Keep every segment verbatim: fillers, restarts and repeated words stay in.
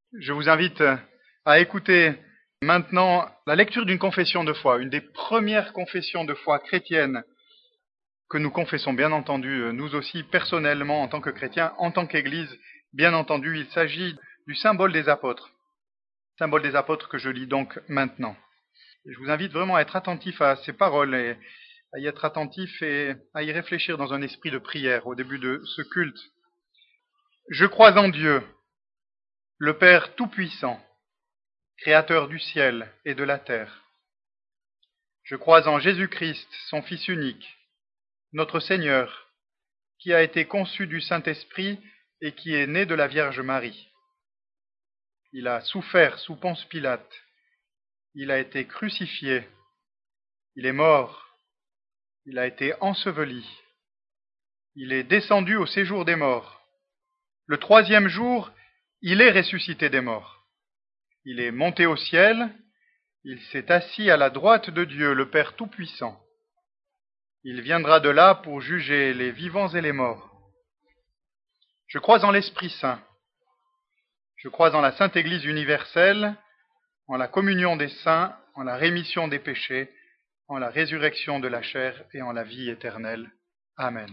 Je vous invite à écouter maintenant la lecture d'une confession de foi, une des premières confessions de foi chrétiennes que nous confessons, bien entendu, nous aussi personnellement en tant que chrétiens, en tant qu'Église, bien entendu, il s'agit du symbole des apôtres, symbole des apôtres que je lis donc maintenant. Et je vous invite vraiment à être attentif à ces paroles et à y être attentif et à y réfléchir dans un esprit de prière au début de ce culte. Je crois en Dieu, le Père Tout-Puissant, Créateur du ciel et de la terre. Je crois en Jésus-Christ, son Fils unique, notre Seigneur, qui a été conçu du Saint-Esprit et qui est né de la Vierge Marie. Il a souffert sous Ponce Pilate, il a été crucifié, il est mort, il a été enseveli, il est descendu au séjour des morts. Le troisième jour, il est ressuscité des morts. Il est monté au ciel, il s'est assis à la droite de Dieu, le Père Tout-Puissant. Il viendra de là pour juger les vivants et les morts. Je crois en l'Esprit Saint. Je crois en la Sainte Église universelle, en la communion des saints, en la rémission des péchés, en la résurrection de la chair et en la vie éternelle. Amen.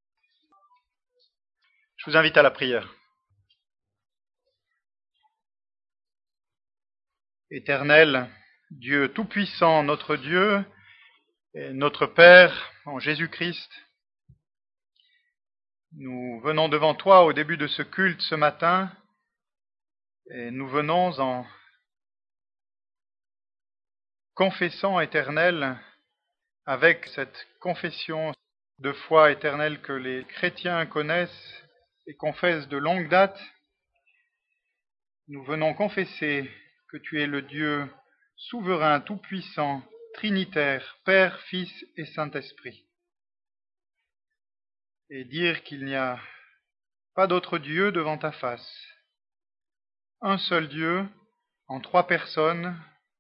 Je vous invite à la prière. Éternel, Dieu Tout-Puissant, notre Dieu et notre Père en Jésus-Christ, nous venons devant toi au début de ce culte ce matin et nous venons en confessant, Éternel, avec cette confession de foi éternelle que les chrétiens connaissent et confessent de longue date, nous venons confesser que tu es le Dieu souverain, tout-puissant, trinitaire, Père, Fils et Saint-Esprit. Et dire qu'il n'y a pas d'autre Dieu devant ta face. Un seul Dieu, en trois personnes.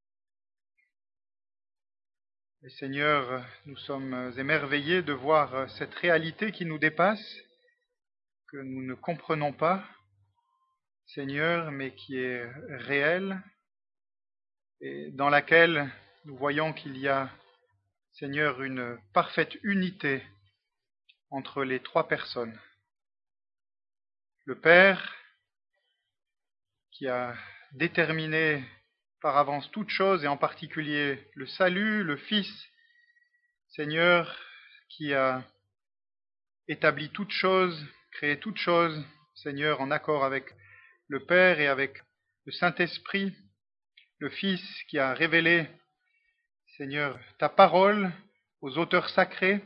Et Seigneur, nous sommes émerveillés de voir cette réalité qui nous dépasse, que nous ne comprenons pas, Seigneur, mais qui est réelle, et dans laquelle nous voyons qu'il y a, Seigneur, une parfaite unité entre les trois personnes. Le Père, qui a déterminé par avance toutes choses, et en particulier le salut, le Fils, Seigneur, qui a établi toutes choses, créé toutes choses, Seigneur, en accord avec le Père et avec le Saint-Esprit, le Fils qui a révélé, Seigneur, ta parole aux auteurs sacrés,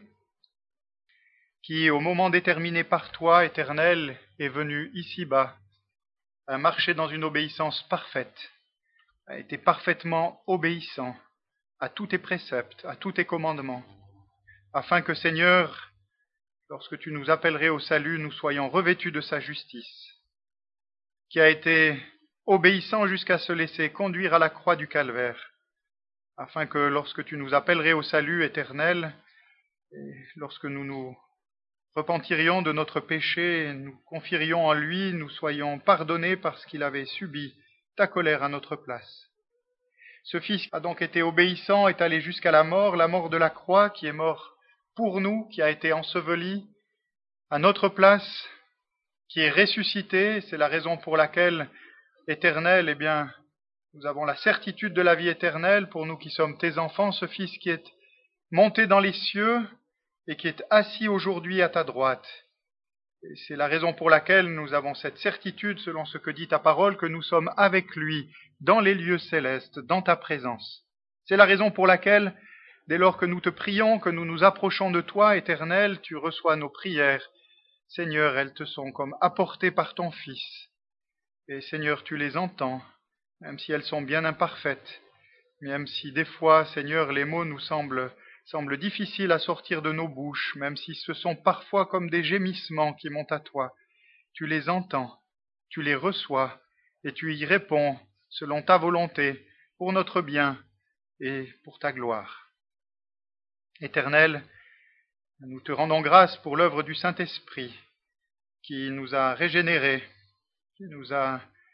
qui, au moment déterminé par toi, Éternel, est venu ici-bas, a marché dans une obéissance parfaite, a été parfaitement obéissant à tous tes préceptes, à tous tes commandements, afin que, Seigneur, lorsque tu nous appellerais au salut, nous soyons revêtus de sa justice, qui a été obéissant jusqu'à se laisser conduire à la croix du calvaire, afin que lorsque tu nous appellerais au salut éternel, et lorsque nous nous repentirions de notre péché, nous confierions en lui, nous soyons pardonnés parce qu'il avait subi ta colère à notre place. Ce Fils a donc été obéissant, est allé jusqu'à la mort, la mort de la croix, qui est mort pour nous, qui a été enseveli à notre place, qui est ressuscité. C'est la raison pour laquelle, Éternel, eh bien, nous avons la certitude de la vie éternelle pour nous qui sommes tes enfants, ce Fils qui est monté dans les cieux et qui est assis aujourd'hui à ta droite. Et c'est la raison pour laquelle nous avons cette certitude, selon ce que dit ta parole, que nous sommes avec lui dans les lieux célestes, dans ta présence. C'est la raison pour laquelle, dès lors que nous te prions, que nous nous approchons de toi, Éternel, tu reçois nos prières. Seigneur, elles te sont comme apportées par ton Fils. Et Seigneur, tu les entends, même si elles sont bien imparfaites, même si des fois, Seigneur, les mots nous semblent, semblent difficiles à sortir de nos bouches, même si ce sont parfois comme des gémissements qui montent à toi. Tu les entends, tu les reçois, et tu y réponds selon ta volonté, pour notre bien et pour ta gloire. Éternel, nous te rendons grâce pour l'œuvre du Saint-Esprit, qui nous a régénérés, qui nous a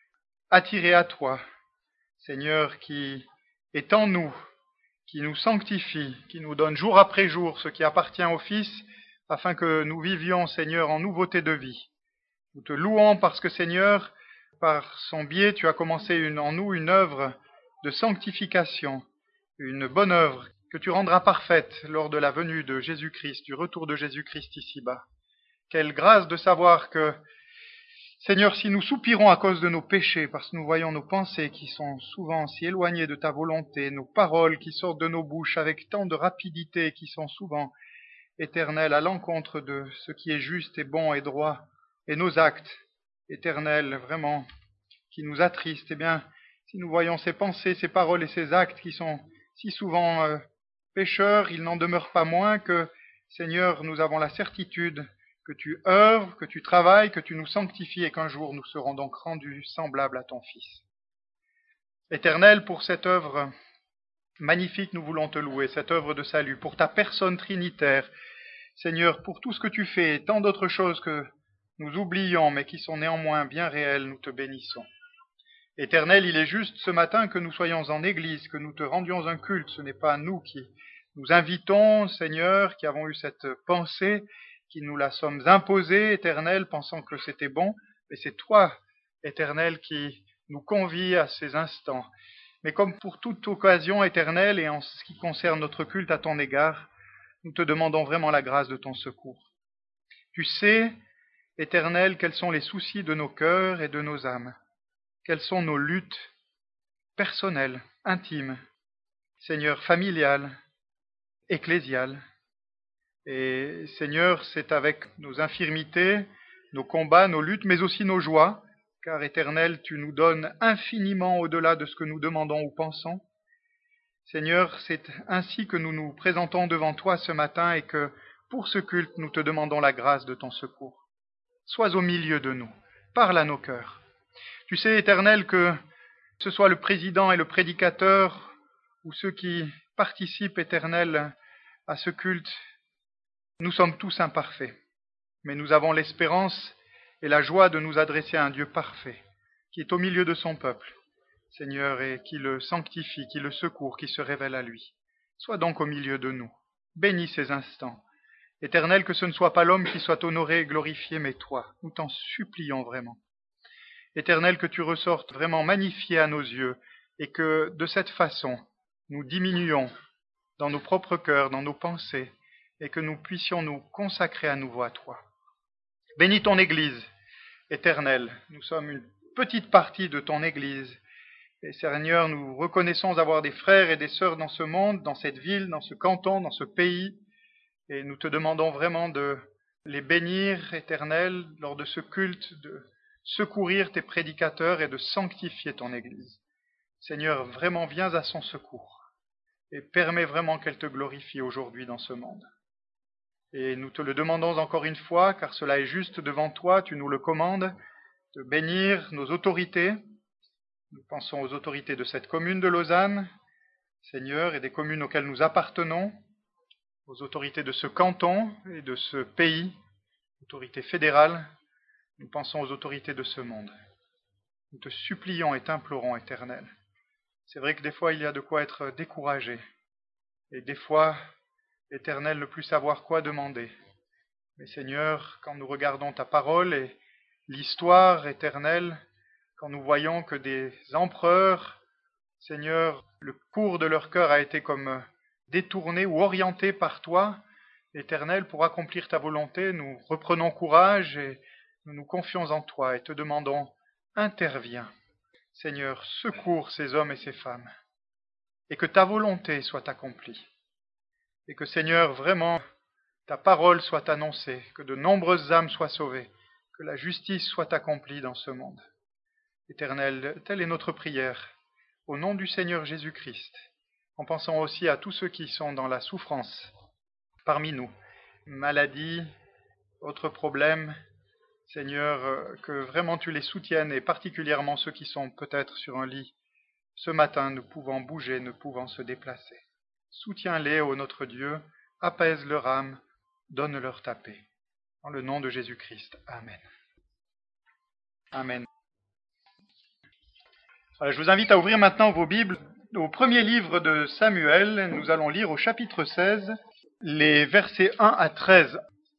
attirés à toi, Seigneur, qui est en nous, qui nous sanctifie, qui nous donne jour après jour ce qui appartient au Fils, afin que nous vivions, Seigneur, en nouveauté de vie. Nous te louons parce que, Seigneur, par son biais, tu as commencé une, en nous une œuvre de sanctification, une bonne œuvre que tu rendras parfaite lors de la venue de Jésus-Christ, du retour de Jésus-Christ ici-bas. Quelle grâce de savoir que, Seigneur, si nous soupirons à cause de nos péchés, parce que nous voyons nos pensées qui sont souvent si éloignées de ta volonté, nos paroles qui sortent de nos bouches avec tant de rapidité, qui sont souvent éternelles à l'encontre de ce qui est juste et bon et droit, et nos actes éternels, vraiment, qui nous attristent, eh bien, si nous voyons ces pensées, ces paroles et ces actes qui sont si souvent euh, pécheurs, il n'en demeure pas moins que, Seigneur, nous avons la certitude que tu œuvres, que tu travailles, que tu nous sanctifies et qu'un jour nous serons donc rendus semblables à ton Fils. Éternel, pour cette œuvre magnifique, nous voulons te louer, cette œuvre de salut, pour ta personne trinitaire, Seigneur, pour tout ce que tu fais et tant d'autres choses que nous oublions, mais qui sont néanmoins bien réelles, nous te bénissons. Éternel, il est juste ce matin que nous soyons en Église, que nous te rendions un culte. Ce n'est pas nous qui nous invitons, Seigneur, qui avons eu cette pensée, qui nous la sommes imposée, Éternel, pensant que c'était bon, mais c'est toi, Éternel, qui nous convie à ces instants. Mais comme pour toute occasion, Éternel, et en ce qui concerne notre culte à ton égard, nous te demandons vraiment la grâce de ton secours. Tu sais, Éternel, quels sont les soucis de nos cœurs et de nos âmes, quelles sont nos luttes personnelles, intimes, Seigneur, familiales, ecclésiales. Et Seigneur, c'est avec nos infirmités, nos combats, nos luttes, mais aussi nos joies, car Éternel, tu nous donnes infiniment au-delà de ce que nous demandons ou pensons. Seigneur, c'est ainsi que nous nous présentons devant toi ce matin et que, pour ce culte, nous te demandons la grâce de ton secours. Sois au milieu de nous, parle à nos cœurs. Tu sais, Éternel, que ce soit le président et le prédicateur, ou ceux qui participent, Éternel, à ce culte, nous sommes tous imparfaits, mais nous avons l'espérance et la joie de nous adresser à un Dieu parfait, qui est au milieu de son peuple, Seigneur, et qui le sanctifie, qui le secourt, qui se révèle à lui. Sois donc au milieu de nous, bénis ces instants. Éternel, que ce ne soit pas l'homme qui soit honoré et glorifié, mais toi, nous t'en supplions vraiment. Éternel, que tu ressortes vraiment magnifié à nos yeux, et que, de cette façon, nous diminuons dans nos propres cœurs, dans nos pensées, et que nous puissions nous consacrer à nouveau à toi. Bénis ton Église, Éternel, nous sommes une petite partie de ton Église, et Seigneur, nous reconnaissons avoir des frères et des sœurs dans ce monde, dans cette ville, dans ce canton, dans ce pays, et nous te demandons vraiment de les bénir, Éternel, lors de ce culte, de secourir tes prédicateurs et de sanctifier ton Église. Seigneur, vraiment viens à son secours et permets vraiment qu'elle te glorifie aujourd'hui dans ce monde. Et nous te le demandons encore une fois, car cela est juste devant toi, tu nous le commandes, de bénir nos autorités. Nous pensons aux autorités de cette commune de Lausanne, Seigneur, et des communes auxquelles nous appartenons, aux autorités de ce canton et de ce pays, autorités fédérales. Nous pensons aux autorités de ce monde. Nous te supplions et t'implorons, Éternel. C'est vrai que des fois, il y a de quoi être découragé. Et des fois, Éternel, ne plus savoir quoi demander. Mais Seigneur, quand nous regardons ta parole et l'histoire éternelle, quand nous voyons que des empereurs, Seigneur, le cours de leur cœur a été comme détourné ou orienté par toi, Éternel, pour accomplir ta volonté, nous reprenons courage et nous nous confions en toi et te demandons, interviens. Seigneur, secours ces hommes et ces femmes, et que ta volonté soit accomplie. Et que, Seigneur, vraiment, ta parole soit annoncée, que de nombreuses âmes soient sauvées, que la justice soit accomplie dans ce monde. Éternel, telle est notre prière, au nom du Seigneur Jésus-Christ, en pensant aussi à tous ceux qui sont dans la souffrance parmi nous, maladies, autres problèmes. Seigneur, que vraiment tu les soutiennes, et particulièrement ceux qui sont peut-être sur un lit ce matin, ne pouvant bouger, ne pouvant se déplacer. Soutiens-les, ô notre Dieu, apaise leur âme, donne-leur ta paix. En le nom de Jésus-Christ. Amen. Amen. Alors, je vous invite à ouvrir maintenant vos Bibles au premier livre de Samuel. Nous allons lire au chapitre seize, les versets un à treize.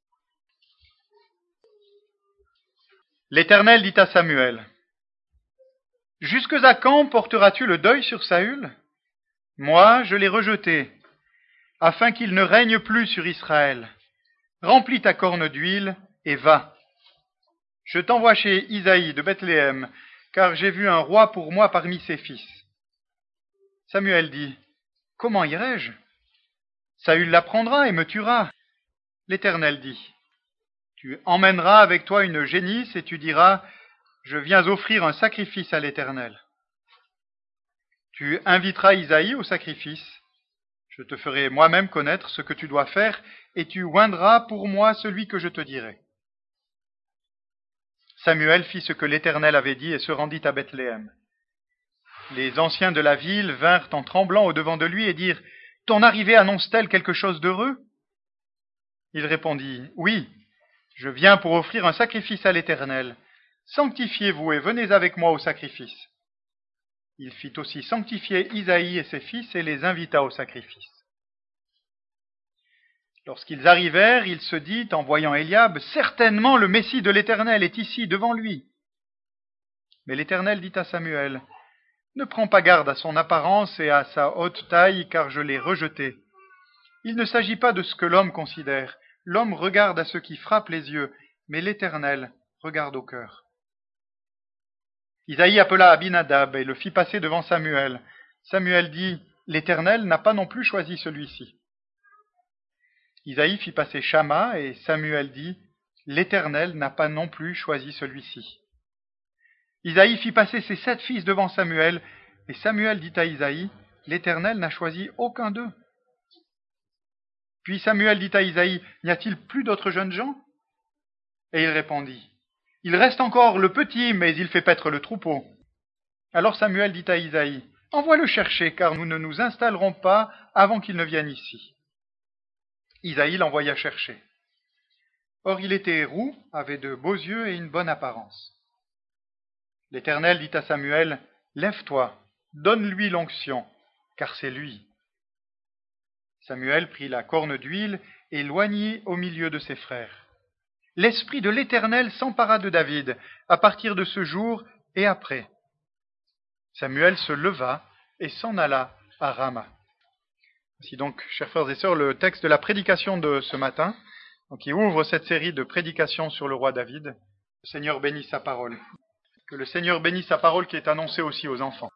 L'Éternel dit à Samuel: « Jusque à quand porteras-tu le deuil sur Saül? Moi, je l'ai rejeté, afin qu'il ne règne plus sur Israël. Remplis ta corne d'huile et va. Je t'envoie chez Isaïe de Bethléem, car j'ai vu un roi pour moi parmi ses fils. » Samuel dit: « Comment irai-je? Saül l'apprendra et me tuera. » L'Éternel dit: « Tu emmèneras avec toi une génisse et tu diras: je viens offrir un sacrifice à l'Éternel. Tu inviteras Isaïe au sacrifice. Je te ferai moi-même connaître ce que tu dois faire et tu oindras pour moi celui que je te dirai. » Samuel fit ce que l'Éternel avait dit et se rendit à Bethléem. Les anciens de la ville vinrent en tremblant au-devant de lui et dirent: « Ton arrivée annonce-t-elle quelque chose d'heureux? » Il répondit: « Oui, je viens pour offrir un sacrifice à l'Éternel. Sanctifiez-vous et venez avec moi au sacrifice. » Il fit aussi sanctifier Isaïe et ses fils et les invita au sacrifice. Lorsqu'ils arrivèrent, il se dit, en voyant Éliab: « Certainement le Messie de l'Éternel est ici devant lui. » Mais l'Éternel dit à Samuel: « Ne prends pas garde à son apparence et à sa haute taille, car je l'ai rejeté. Il ne s'agit pas de ce que l'homme considère. L'homme regarde à ce qui frappe les yeux, mais l'Éternel regarde au cœur. » Isaïe appela Abinadab et le fit passer devant Samuel. Samuel dit: « L'Éternel n'a pas non plus choisi celui-ci. » Isaïe fit passer Shama et Samuel dit: « L'Éternel n'a pas non plus choisi celui-ci. » Isaïe fit passer ses sept fils devant Samuel et Samuel dit à Isaïe: « L'Éternel n'a choisi aucun d'eux. » Puis Samuel dit à Isaïe: « N'y a-t-il plus d'autres jeunes gens? » Et il répondit: « Il reste encore le petit, mais il fait paître le troupeau. » Alors Samuel dit à Isaïe: « Envoie-le chercher, car nous ne nous installerons pas avant qu'il ne vienne ici. » Isaïe l'envoya chercher. Or il était roux, avait de beaux yeux et une bonne apparence. L'Éternel dit à Samuel: « Lève-toi, donne-lui l'onction, car c'est lui. » Samuel prit la corne d'huile et l'oignit au milieu de ses frères. L'Esprit de l'Éternel s'empara de David à partir de ce jour et après. Samuel se leva et s'en alla à Rama. Voici donc, chers frères et sœurs, le texte de la prédication de ce matin, donc, qui ouvre cette série de prédications sur le roi David. Le Seigneur bénisse sa parole. Que le Seigneur bénisse sa parole qui est annoncée aussi aux enfants.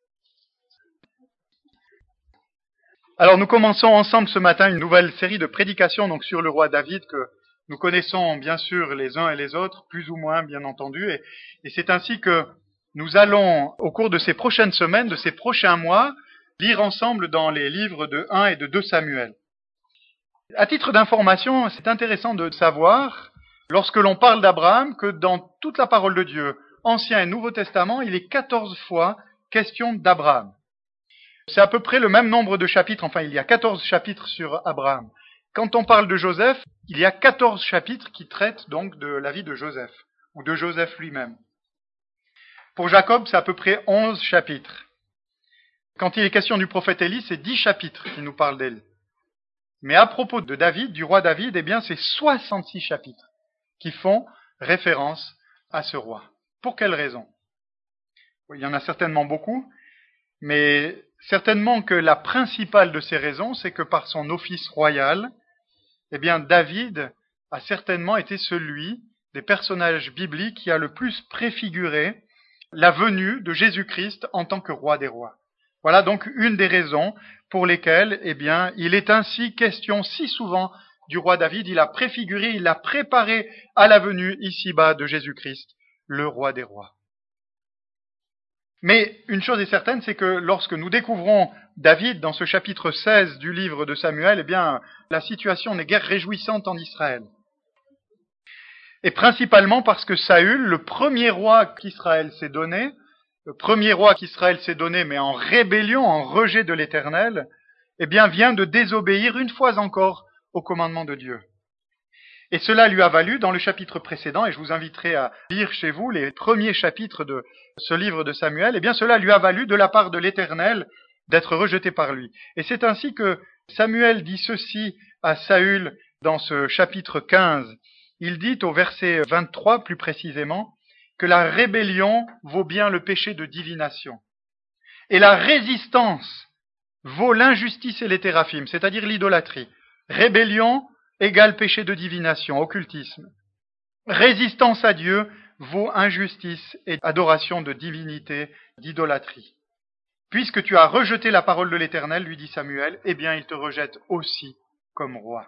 Alors nous commençons ensemble ce matin une nouvelle série de prédications donc, sur le roi David que nous connaissons bien sûr les uns et les autres, plus ou moins bien entendu, et, et c'est ainsi que nous allons, au cours de ces prochaines semaines, de ces prochains mois, lire ensemble dans les livres de un et de deux Samuel. À titre d'information, c'est intéressant de savoir, lorsque l'on parle d'Abraham, que dans toute la parole de Dieu, Ancien et Nouveau Testament, il est quatorze fois question d'Abraham. C'est à peu près le même nombre de chapitres, enfin il y a quatorze chapitres sur Abraham. Quand on parle de Joseph, il y a quatorze chapitres qui traitent donc de la vie de Joseph, ou de Joseph lui-même. Pour Jacob, c'est à peu près onze chapitres. Quand il est question du prophète Élie, c'est dix chapitres qui nous parlent d'Élie. Mais à propos de David, du roi David, eh bien c'est soixante-six chapitres qui font référence à ce roi. Pour quelle raison? Il y en a certainement beaucoup, mais certainement que la principale de ces raisons, c'est que par son office royal, eh bien David a certainement été celui des personnages bibliques qui a le plus préfiguré la venue de Jésus-Christ en tant que roi des rois. Voilà donc une des raisons pour lesquelles, eh bien, il est ainsi question si souvent du roi David. Il a préfiguré, il a préparé à la venue ici-bas de Jésus-Christ, le roi des rois. Mais une chose est certaine, c'est que lorsque nous découvrons David dans ce chapitre seize du livre de Samuel, eh bien, la situation n'est guère réjouissante en Israël. Et principalement parce que Saül, le premier roi qu'Israël s'est donné, le premier roi qu'Israël s'est donné, mais en rébellion, en rejet de l'Éternel, eh bien, vient de désobéir une fois encore au commandement de Dieu. Et cela lui a valu, dans le chapitre précédent, et je vous inviterai à lire chez vous les premiers chapitres de ce livre de Samuel, eh bien cela lui a valu de la part de l'Éternel d'être rejeté par lui. Et c'est ainsi que Samuel dit ceci à Saül dans ce chapitre quinze. Il dit au verset vingt-trois plus précisément que la rébellion vaut bien le péché de divination. Et la résistance vaut l'injustice et les théraphim, c'est-à-dire l'idolâtrie. Rébellion égale péché de divination, occultisme. Résistance à Dieu vaut injustice et adoration de divinité, d'idolâtrie. Puisque tu as rejeté la parole de l'Éternel, lui dit Samuel, eh bien il te rejette aussi comme roi.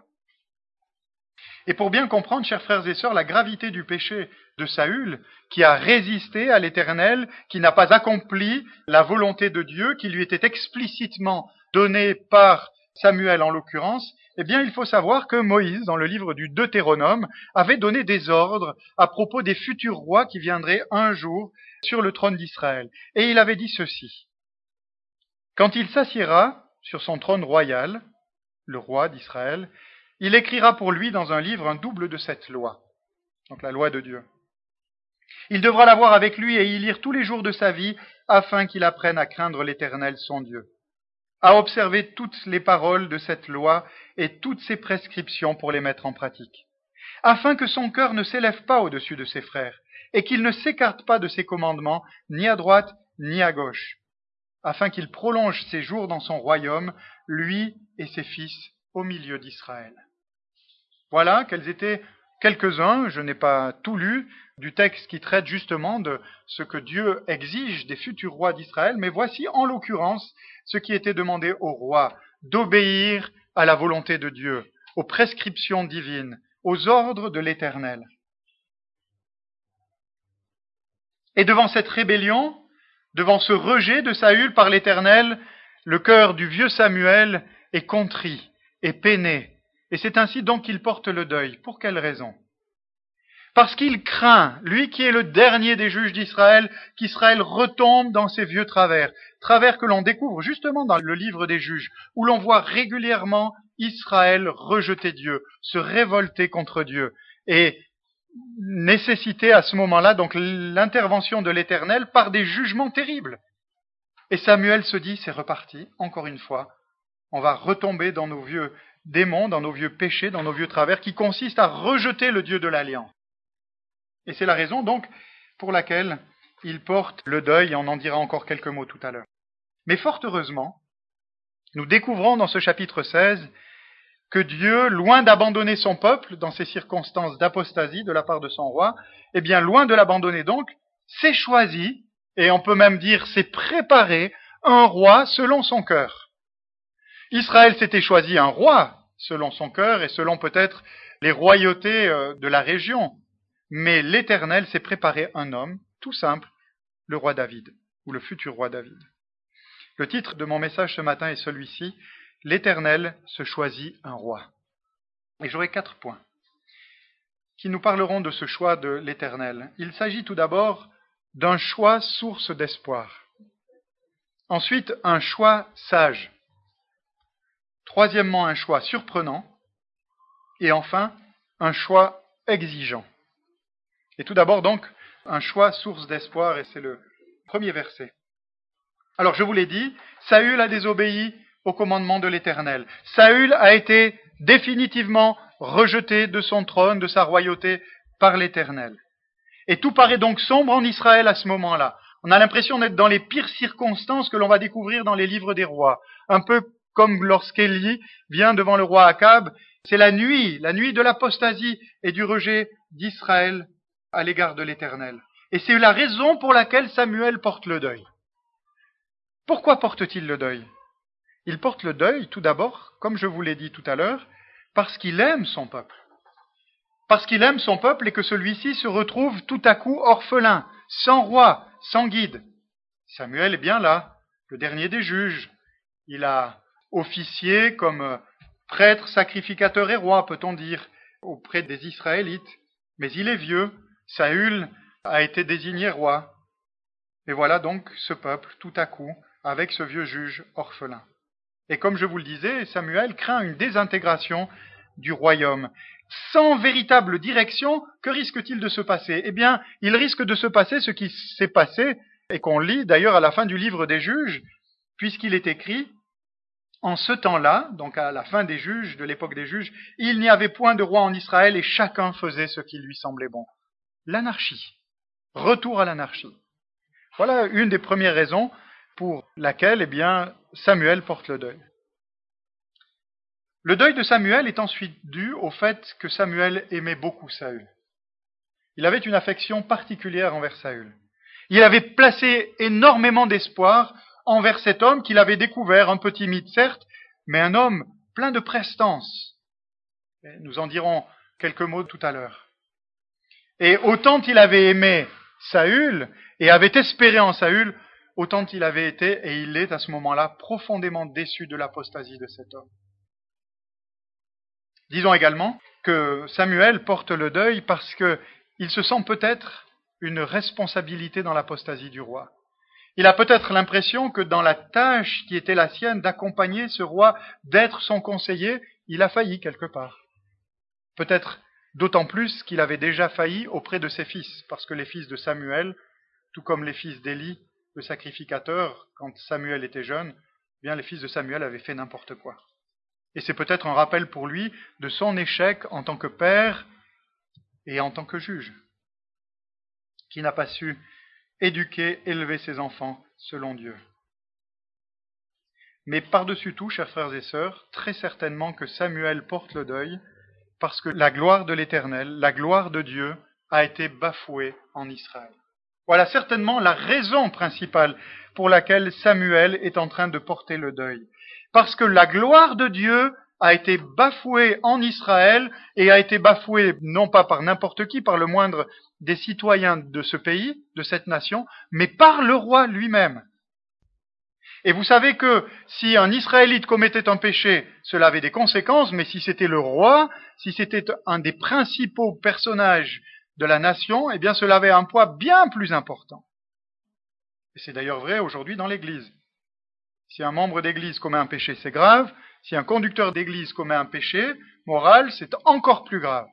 Et pour bien comprendre, chers frères et sœurs, la gravité du péché de Saül, qui a résisté à l'Éternel, qui n'a pas accompli la volonté de Dieu, qui lui était explicitement donnée par Samuel en l'occurrence, eh bien il faut savoir que Moïse, dans le livre du Deutéronome, avait donné des ordres à propos des futurs rois qui viendraient un jour sur le trône d'Israël. Et il avait dit ceci: quand il s'assiera sur son trône royal, le roi d'Israël, il écrira pour lui dans un livre un double de cette loi, donc la loi de Dieu. Il devra l'avoir avec lui et y lire tous les jours de sa vie, afin qu'il apprenne à craindre l'Éternel son Dieu, à observer toutes les paroles de cette loi et toutes ses prescriptions pour les mettre en pratique, afin que son cœur ne s'élève pas au-dessus de ses frères, et qu'il ne s'écarte pas de ses commandements, ni à droite ni à gauche, afin qu'il prolonge ses jours dans son royaume, lui et ses fils, au milieu d'Israël. Voilà quels étaient quelques-uns, je n'ai pas tout lu, du texte qui traite justement de ce que Dieu exige des futurs rois d'Israël, mais voici en l'occurrence ce qui était demandé au roi, d'obéir à la volonté de Dieu, aux prescriptions divines, aux ordres de l'Éternel. Et devant cette rébellion, devant ce rejet de Saül par l'Éternel, le cœur du vieux Samuel est contrit et peiné. Et c'est ainsi donc qu'il porte le deuil. Pour quelle raison? Parce qu'il craint, lui qui est le dernier des juges d'Israël, qu'Israël retombe dans ses vieux travers. Travers que l'on découvre justement dans le livre des juges, où l'on voit régulièrement Israël rejeter Dieu, se révolter contre Dieu, et nécessiter à ce moment-là donc l'intervention de l'Éternel par des jugements terribles. Et Samuel se dit, c'est reparti, encore une fois, on va retomber dans nos vieux démons, dans nos vieux péchés, dans nos vieux travers, qui consistent à rejeter le Dieu de l'Alliance. Et c'est la raison donc pour laquelle il porte le deuil, et on en dira encore quelques mots tout à l'heure. Mais fort heureusement, nous découvrons dans ce chapitre seize que Dieu, loin d'abandonner son peuple dans ces circonstances d'apostasie de la part de son roi, eh bien loin de l'abandonner donc, s'est choisi, et on peut même dire s'est préparé, un roi selon son cœur. Israël s'était choisi un roi selon son cœur et selon peut-être les royautés de la région, mais l'Éternel s'est préparé un homme, tout simple, le roi David, ou le futur roi David. Le titre de mon message ce matin est celui-ci, l'Éternel se choisit un roi. Et j'aurai quatre points qui nous parleront de ce choix de l'Éternel. Il s'agit tout d'abord d'un choix source d'espoir. Ensuite, un choix sage. Troisièmement, un choix surprenant. Et enfin, un choix exigeant. Et tout d'abord donc, un choix source d'espoir, et c'est le premier verset. Alors je vous l'ai dit, Saül a désobéi au commandement de l'Éternel. Saül a été définitivement rejeté de son trône, de sa royauté, par l'Éternel. Et tout paraît donc sombre en Israël à ce moment-là. On a l'impression d'être dans les pires circonstances que l'on va découvrir dans les livres des rois. Un peu comme lorsqu'Élie vient devant le roi Akab, c'est la nuit, la nuit de l'apostasie et du rejet d'Israël à l'égard de l'Éternel. Et c'est la raison pour laquelle Samuel porte le deuil. Pourquoi porte-t-il le deuil? Il porte le deuil, tout d'abord, comme je vous l'ai dit tout à l'heure, parce qu'il aime son peuple. Parce qu'il aime son peuple et que celui-ci se retrouve tout à coup orphelin, sans roi, sans guide. Samuel est bien là, le dernier des juges. Il a officié comme prêtre, sacrificateur et roi, peut-on dire, auprès des Israélites. Mais il est vieux, Saül a été désigné roi. Et voilà donc ce peuple, tout à coup, avec ce vieux juge orphelin. Et comme je vous le disais, Samuel craint une désintégration du royaume. sans véritable direction, que risque-t-il de se passer? Eh bien, il risque de se passer ce qui s'est passé, et qu'on lit d'ailleurs à la fin du livre des Juges, puisqu'il est écrit, en ce temps-là, donc à la fin des Juges, de l'époque des Juges, il n'y avait point de roi en Israël et chacun faisait ce qui lui semblait bon. L'anarchie. Retour à l'anarchie. Voilà une des premières raisons pour laquelle, eh bien, Samuel porte le deuil. Le deuil de Samuel est ensuite dû au fait que Samuel aimait beaucoup Saül. Il avait une affection particulière envers Saül. Il avait placé énormément d'espoir envers cet homme qu'il avait découvert, un peu timide certes, mais un homme plein de prestance. Nous en dirons quelques mots tout à l'heure. Et autant il avait aimé Saül et avait espéré en Saül, autant il avait été, et il est à ce moment-là, profondément déçu de l'apostasie de cet homme. Disons également que Samuel porte le deuil parce qu'il se sent peut-être une responsabilité dans l'apostasie du roi. Il a peut-être l'impression que dans la tâche qui était la sienne d'accompagner ce roi, d'être son conseiller, il a failli quelque part. Peut-être d'autant plus qu'il avait déjà failli auprès de ses fils, parce que les fils de Samuel, tout comme les fils d'Élie, le sacrificateur, quand Samuel était jeune, eh bien les fils de Samuel avaient fait n'importe quoi. Et c'est peut-être un rappel pour lui de son échec en tant que père et en tant que juge, qui n'a pas su éduquer, élever ses enfants selon Dieu. Mais par-dessus tout, chers frères et sœurs, très certainement que Samuel porte le deuil parce que la gloire de l'Éternel, la gloire de Dieu, a été bafouée en Israël. Voilà certainement la raison principale pour laquelle Samuel est en train de porter le deuil. Parce que la gloire de Dieu a été bafouée en Israël et a été bafouée non pas par n'importe qui, par le moindre des citoyens de ce pays, de cette nation, mais par le roi lui-même. Et vous savez que si un Israélite commettait un péché, cela avait des conséquences, mais si c'était le roi, si c'était un des principaux personnages de la nation, eh bien cela avait un poids bien plus important. Et c'est d'ailleurs vrai aujourd'hui dans l'Église. Si un membre d'Église commet un péché, c'est grave. Si un conducteur d'Église commet un péché moral, c'est encore plus grave.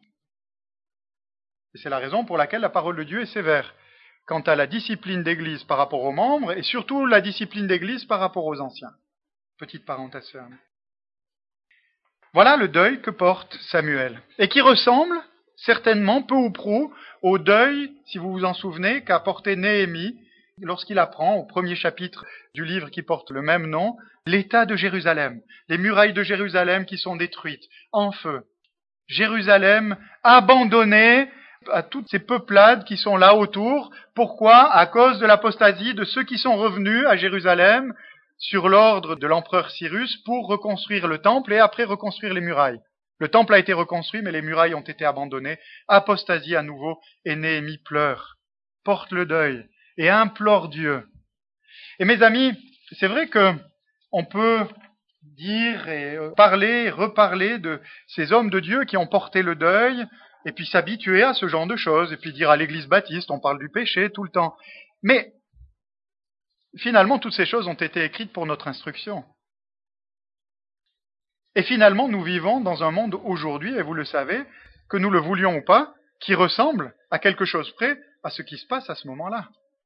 Et c'est la raison pour laquelle la parole de Dieu est sévère quant à la discipline d'Église par rapport aux membres, et surtout la discipline d'Église par rapport aux anciens. Petite parenthèse fermée. Voilà le deuil que porte Samuel, et qui ressemble certainement, peu ou prou, au deuil, si vous vous en souvenez, qu'a porté Néhémie lorsqu'il apprend, au premier chapitre du livre qui porte le même nom, l'état de Jérusalem, les murailles de Jérusalem qui sont détruites, en feu. Jérusalem abandonnée à toutes ces peuplades qui sont là autour. Pourquoi? À cause de l'apostasie de ceux qui sont revenus à Jérusalem sur l'ordre de l'empereur Cyrus pour reconstruire le temple et après reconstruire les murailles. Le temple a été reconstruit, mais les murailles ont été abandonnées. Apostasie à nouveau, et Néhémie pleure, porte le deuil et implore Dieu. Et mes amis, c'est vrai que on peut dire et parler, reparler de ces hommes de Dieu qui ont porté le deuil, et puis s'habituer à ce genre de choses, et puis dire à l'église baptiste, on parle du péché tout le temps. Mais finalement, toutes ces choses ont été écrites pour notre instruction. Et finalement, nous vivons dans un monde aujourd'hui, et vous le savez, que nous le voulions ou pas, qui ressemble à quelque chose près à ce qui se passe à ce moment-là.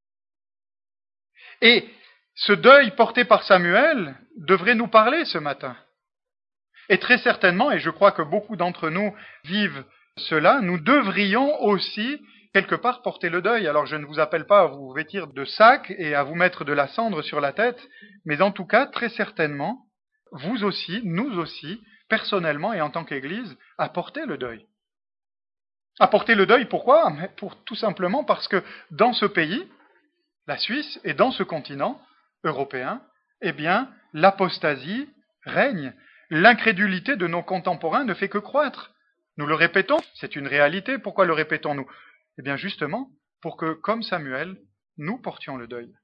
Et ce deuil porté par Samuel devrait nous parler ce matin. Et très certainement, et je crois que beaucoup d'entre nous vivent cela, nous devrions aussi quelque part porter le deuil. Alors je ne vous appelle pas à vous vêtir de sac et à vous mettre de la cendre sur la tête, mais en tout cas, très certainement, vous aussi, nous aussi, personnellement et en tant qu'Église, à porter le deuil. À porter le deuil, pourquoi? Pour, tout simplement parce que dans ce pays, la Suisse, et dans ce continent européen, eh bien, l'apostasie règne. L'incrédulité de nos contemporains ne fait que croître. Nous le répétons, c'est une réalité. Pourquoi le répétons-nous? Eh bien, justement, pour que, comme Samuel, nous portions le deuil.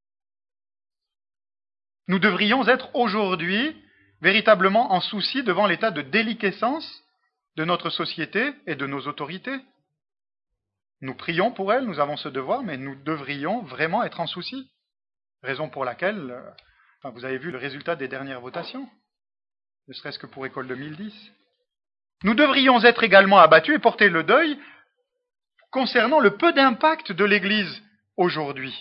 Nous devrions être aujourd'hui véritablement en souci devant l'état de déliquescence de notre société et de nos autorités. Nous prions pour elles, nous avons ce devoir, mais nous devrions vraiment être en souci. Raison pour laquelle, euh, enfin, vous avez vu le résultat des dernières votations, ne serait-ce que pour École deux mille dix. Nous devrions être également abattus et porter le deuil concernant le peu d'impact de l'Église aujourd'hui.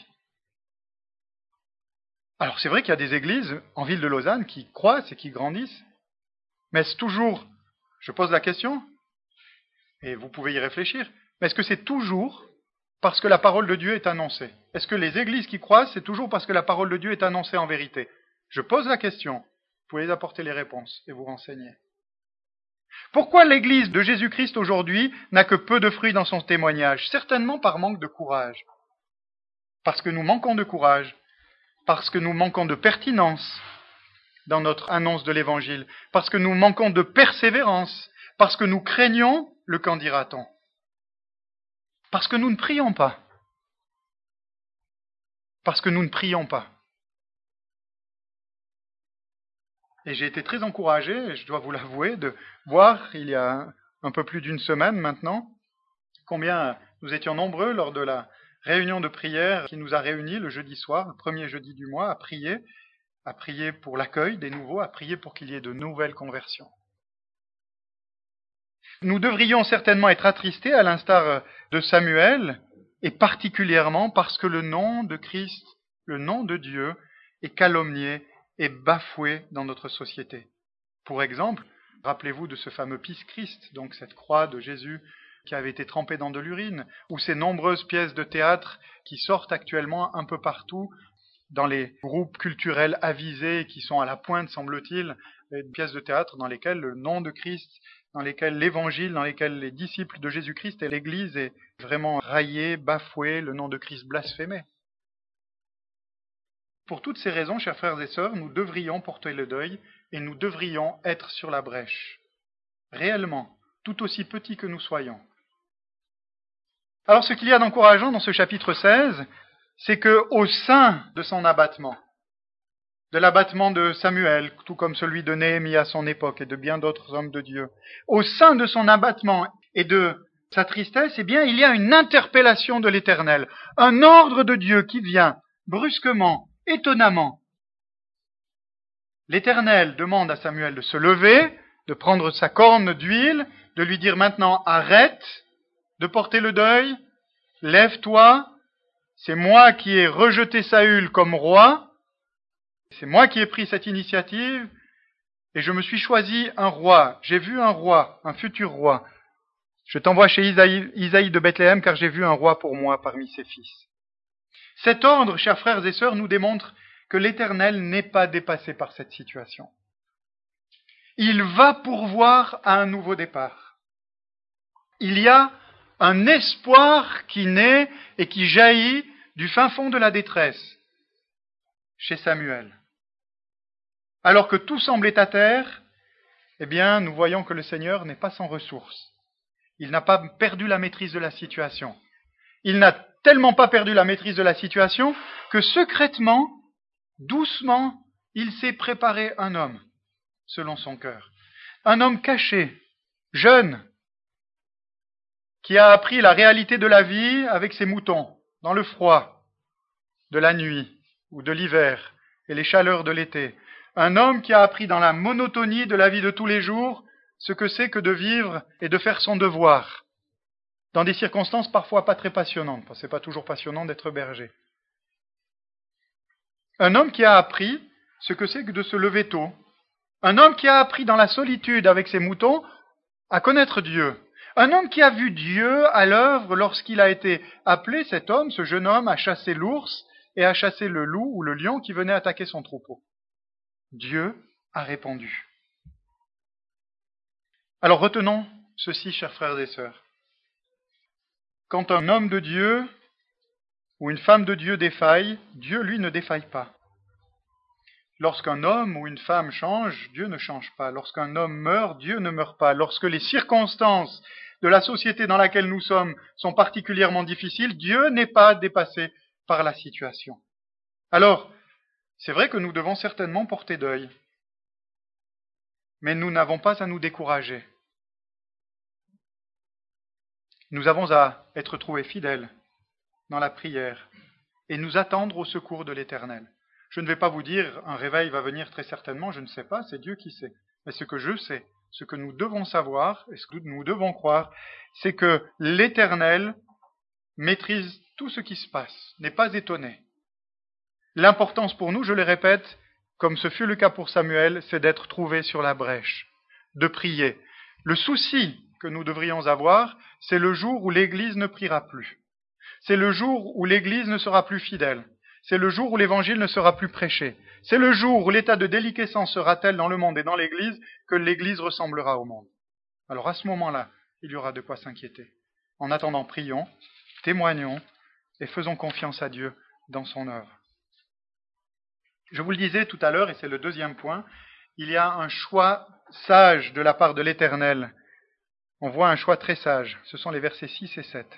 Alors c'est vrai qu'il y a des églises en ville de Lausanne qui croissent et qui grandissent, mais est-ce toujours, je pose la question, et vous pouvez y réfléchir, mais est-ce que c'est toujours parce que la parole de Dieu est annoncée? Est-ce que les églises qui croissent, c'est toujours parce que la parole de Dieu est annoncée en vérité? Je pose la question, vous pouvez apporter les réponses et vous renseigner. Pourquoi l'Église de Jésus-Christ aujourd'hui n'a que peu de fruits dans son témoignage? Certainement par manque de courage. Parce que nous manquons de courage, parce que nous manquons de pertinence dans notre annonce de l'Évangile, parce que nous manquons de persévérance, parce que nous craignons le qu'en dira-t-on, parce que nous ne prions pas, parce que nous ne prions pas. Et j'ai été très encouragé, je dois vous l'avouer, de voir, il y a un peu plus d'une semaine maintenant, combien nous étions nombreux lors de la réunion de prière qui nous a réunis le jeudi soir, le premier jeudi du mois, à prier, à prier pour l'accueil des nouveaux, à prier pour qu'il y ait de nouvelles conversions. Nous devrions certainement être attristés, à l'instar de Samuel, et particulièrement parce que le nom de Christ, le nom de Dieu, est calomnié et bafoué dans notre société. Pour exemple, rappelez-vous de ce fameux Pis Christ, donc cette croix de Jésus qui avait été trempée dans de l'urine, ou ces nombreuses pièces de théâtre qui sortent actuellement un peu partout dans les groupes culturels avisés qui sont à la pointe, semble-t-il, des pièces de théâtre dans lesquelles le nom de Christ, dans lesquelles l'évangile, dans lesquelles les disciples de Jésus-Christ et l'Église est vraiment raillé, bafoué, le nom de Christ blasphémé. Pour toutes ces raisons, chers frères et sœurs, nous devrions porter le deuil et nous devrions être sur la brèche, réellement, tout aussi petits que nous soyons. Alors ce qu'il y a d'encourageant dans ce chapitre seize, c'est qu'au sein de son abattement, de l'abattement de Samuel, tout comme celui de Néhémie à son époque et de bien d'autres hommes de Dieu, au sein de son abattement et de sa tristesse, eh bien, il y a une interpellation de l'Éternel, un ordre de Dieu qui vient brusquement, étonnamment. L'Éternel demande à Samuel de se lever, de prendre sa corne d'huile, de lui dire maintenant arrête de porter le deuil, lève-toi, c'est moi qui ai rejeté Saül comme roi, c'est moi qui ai pris cette initiative, et je me suis choisi un roi, j'ai vu un roi, un futur roi. Je t'envoie chez Isaïe, Isaïe de Bethléem, car j'ai vu un roi pour moi parmi ses fils. Cet ordre, chers frères et sœurs, nous démontre que l'Éternel n'est pas dépassé par cette situation. Il va pourvoir à un nouveau départ. Il y a un espoir qui naît et qui jaillit du fin fond de la détresse chez Samuel. Alors que tout semblait à terre, eh bien, nous voyons que le Seigneur n'est pas sans ressources. Il n'a pas perdu la maîtrise de la situation. Il n'a tellement pas perdu la maîtrise de la situation que secrètement, doucement, il s'est préparé un homme, selon son cœur. Un homme caché, jeune, qui a appris la réalité de la vie avec ses moutons, dans le froid de la nuit ou de l'hiver et les chaleurs de l'été. Un homme qui a appris dans la monotonie de la vie de tous les jours ce que c'est que de vivre et de faire son devoir, dans des circonstances parfois pas très passionnantes, parce que c'est pas toujours passionnant d'être berger. Un homme qui a appris ce que c'est que de se lever tôt. Un homme qui a appris dans la solitude avec ses moutons à connaître Dieu. Un homme qui a vu Dieu à l'œuvre lorsqu'il a été appelé, cet homme, ce jeune homme, à chasser l'ours et à chasser le loup ou le lion qui venait attaquer son troupeau. Dieu a répondu. Alors retenons ceci, chers frères et sœurs. Quand un homme de Dieu ou une femme de Dieu défaille, Dieu, lui, ne défaille pas. Lorsqu'un homme ou une femme change, Dieu ne change pas. Lorsqu'un homme meurt, Dieu ne meurt pas. Lorsque les circonstances de la société dans laquelle nous sommes sont particulièrement difficiles, Dieu n'est pas dépassé par la situation. Alors, c'est vrai que nous devons certainement porter deuil, mais nous n'avons pas à nous décourager. Nous avons à être trouvés fidèles dans la prière et nous attendre au secours de l'Éternel. Je ne vais pas vous dire un réveil va venir très certainement, je ne sais pas, c'est Dieu qui sait. Mais ce que je sais, ce que nous devons savoir, et ce que nous devons croire, c'est que l'Éternel maîtrise tout ce qui se passe, n'est pas étonné. L'importance pour nous, je le répète, comme ce fut le cas pour Samuel, c'est d'être trouvé sur la brèche, de prier. Le souci que nous devrions avoir, c'est le jour où l'Église ne priera plus. C'est le jour où l'Église ne sera plus fidèle. C'est le jour où l'Évangile ne sera plus prêché. C'est le jour où l'état de déliquescence sera tel dans le monde et dans l'Église que l'Église ressemblera au monde. Alors à ce moment-là, il y aura de quoi s'inquiéter. En attendant, prions, témoignons et faisons confiance à Dieu dans son œuvre. Je vous le disais tout à l'heure, et c'est le deuxième point, il y a un choix sage de la part de l'Éternel. On voit un choix très sage. Ce sont les versets six et sept.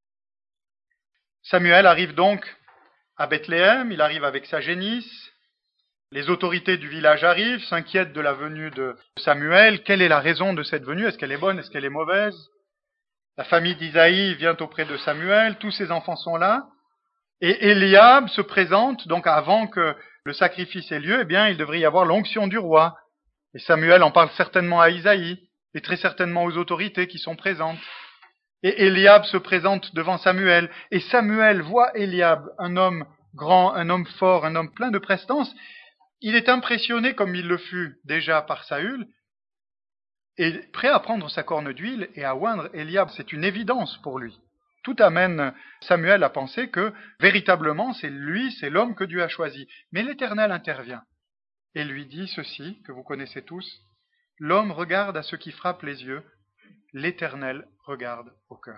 Samuel arrive donc à Bethléem, il arrive avec sa génisse. Les autorités du village arrivent, s'inquiètent de la venue de Samuel. Quelle est la raison de cette venue? Est-ce qu'elle est bonne? Est-ce qu'elle est mauvaise? La famille d'Isaïe vient auprès de Samuel, tous ses enfants sont là. Et Eliab se présente, donc avant que le sacrifice ait lieu, eh bien, il devrait y avoir l'onction du roi. Et Samuel en parle certainement à Isaïe, et très certainement aux autorités qui sont présentes. Et Eliab se présente devant Samuel, et Samuel voit Eliab, un homme grand, un homme fort, un homme plein de prestance. Il est impressionné, comme il le fut déjà par Saül, et prêt à prendre sa corne d'huile et à oindre Eliab. C'est une évidence pour lui. Tout amène Samuel à penser que, véritablement, c'est lui, c'est l'homme que Dieu a choisi. Mais l'Éternel intervient et lui dit ceci, que vous connaissez tous, « L'homme regarde à ce qui frappe les yeux, l'Éternel regarde au cœur. »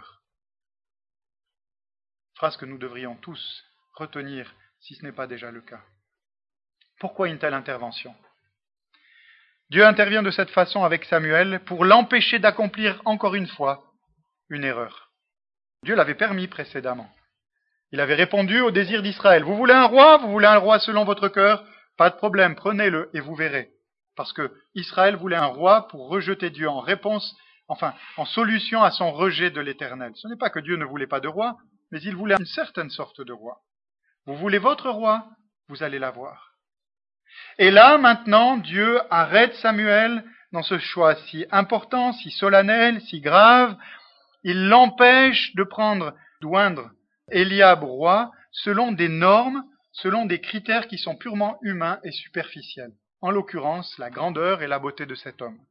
Phrase que nous devrions tous retenir, si ce n'est pas déjà le cas. Pourquoi une telle intervention? Dieu intervient de cette façon avec Samuel pour l'empêcher d'accomplir encore une fois une erreur. Dieu l'avait permis précédemment. Il avait répondu au désir d'Israël. Vous voulez un roi? Vous voulez un roi selon votre cœur? Pas de problème, prenez-le et vous verrez. Parce que Israël voulait un roi pour rejeter Dieu en réponse, enfin, en solution à son rejet de l'Éternel. Ce n'est pas que Dieu ne voulait pas de roi, mais il voulait une certaine sorte de roi. Vous voulez votre roi? Vous allez l'avoir. Et là, maintenant, Dieu arrête Samuel dans ce choix si important, si solennel, si grave. Il l'empêche de prendre, d'oindre Eliab roi selon des normes, selon des critères qui sont purement humains et superficiels. En l'occurrence, la grandeur et la beauté de cet homme.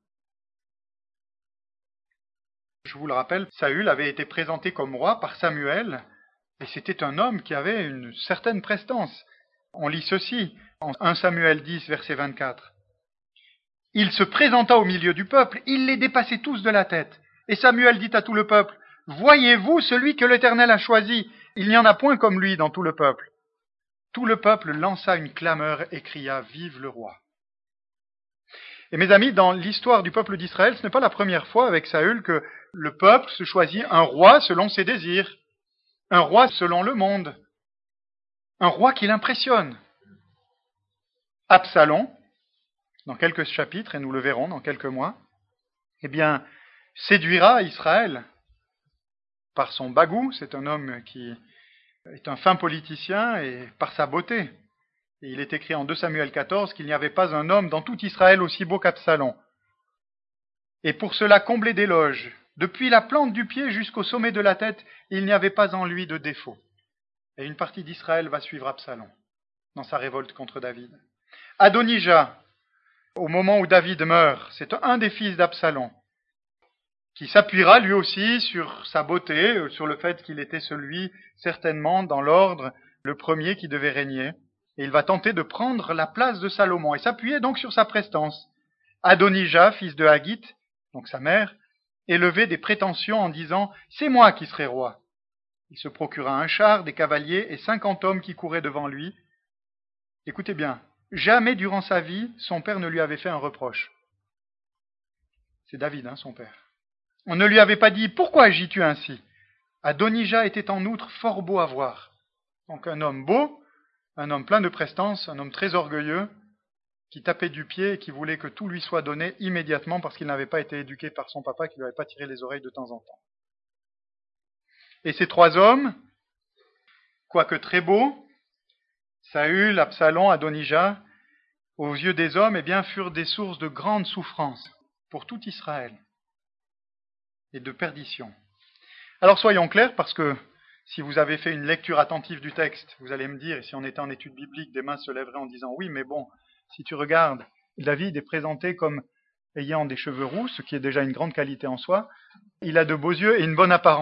Je vous le rappelle, Saül avait été présenté comme roi par Samuel, et c'était un homme qui avait une certaine prestance. On lit ceci, en premier Samuel dix, verset vingt-quatre. « Il se présenta au milieu du peuple, il les dépassait tous de la tête. Et Samuel dit à tout le peuple, « Voyez-vous celui que l'Éternel a choisi? Il n'y en a point comme lui dans tout le peuple. » Tout le peuple lança une clameur et cria, « Vive le roi !» Et mes amis, dans l'histoire du peuple d'Israël, ce n'est pas la première fois avec Saül que le peuple se choisit un roi selon ses désirs, un roi selon le monde, un roi qui l'impressionne. Absalom, dans quelques chapitres, et nous le verrons dans quelques mois, eh bien, séduira Israël par son bagou, c'est un homme qui est un fin politicien, et par sa beauté. Et il est écrit en deux Samuel quatorze qu'il n'y avait pas un homme dans tout Israël aussi beau qu'Absalom. Et pour cela comblé d'éloges, depuis la plante du pied jusqu'au sommet de la tête, il n'y avait pas en lui de défaut. Et une partie d'Israël va suivre Absalom dans sa révolte contre David. Adonijah, au moment où David meurt, c'est un des fils d'Absalom, qui s'appuiera lui aussi sur sa beauté, sur le fait qu'il était celui, certainement, dans l'ordre, le premier qui devait régner. Et il va tenter de prendre la place de Salomon et s'appuyer donc sur sa prestance. Adonijah, fils de Haggith, donc sa mère, élevait des prétentions en disant « C'est moi qui serai roi ». Il se procura un char, des cavaliers et cinquante hommes qui couraient devant lui. Écoutez bien, jamais durant sa vie, son père ne lui avait fait un reproche. C'est David, hein, son père. On ne lui avait pas dit « Pourquoi agis-tu ainsi ?» Adonijah était en outre fort beau à voir. Donc un homme beau, un homme plein de prestance, un homme très orgueilleux, qui tapait du pied et qui voulait que tout lui soit donné immédiatement parce qu'il n'avait pas été éduqué par son papa, qui ne lui avait pas tiré les oreilles de temps en temps. Et ces trois hommes, quoique très beaux, Saül, Absalom, Adonijah, aux yeux des hommes, eh bien, furent des sources de grande souffrance. pour tout Israël et de perdition. Alors soyons clairs, parce que si vous avez fait une lecture attentive du texte, vous allez me dire, et si on était en étude biblique, des mains se lèveraient en disant « Oui, mais bon, si tu regardes, David est présenté comme ayant des cheveux roux, ce qui est déjà une grande qualité en soi, il a de beaux yeux et une bonne apparence. »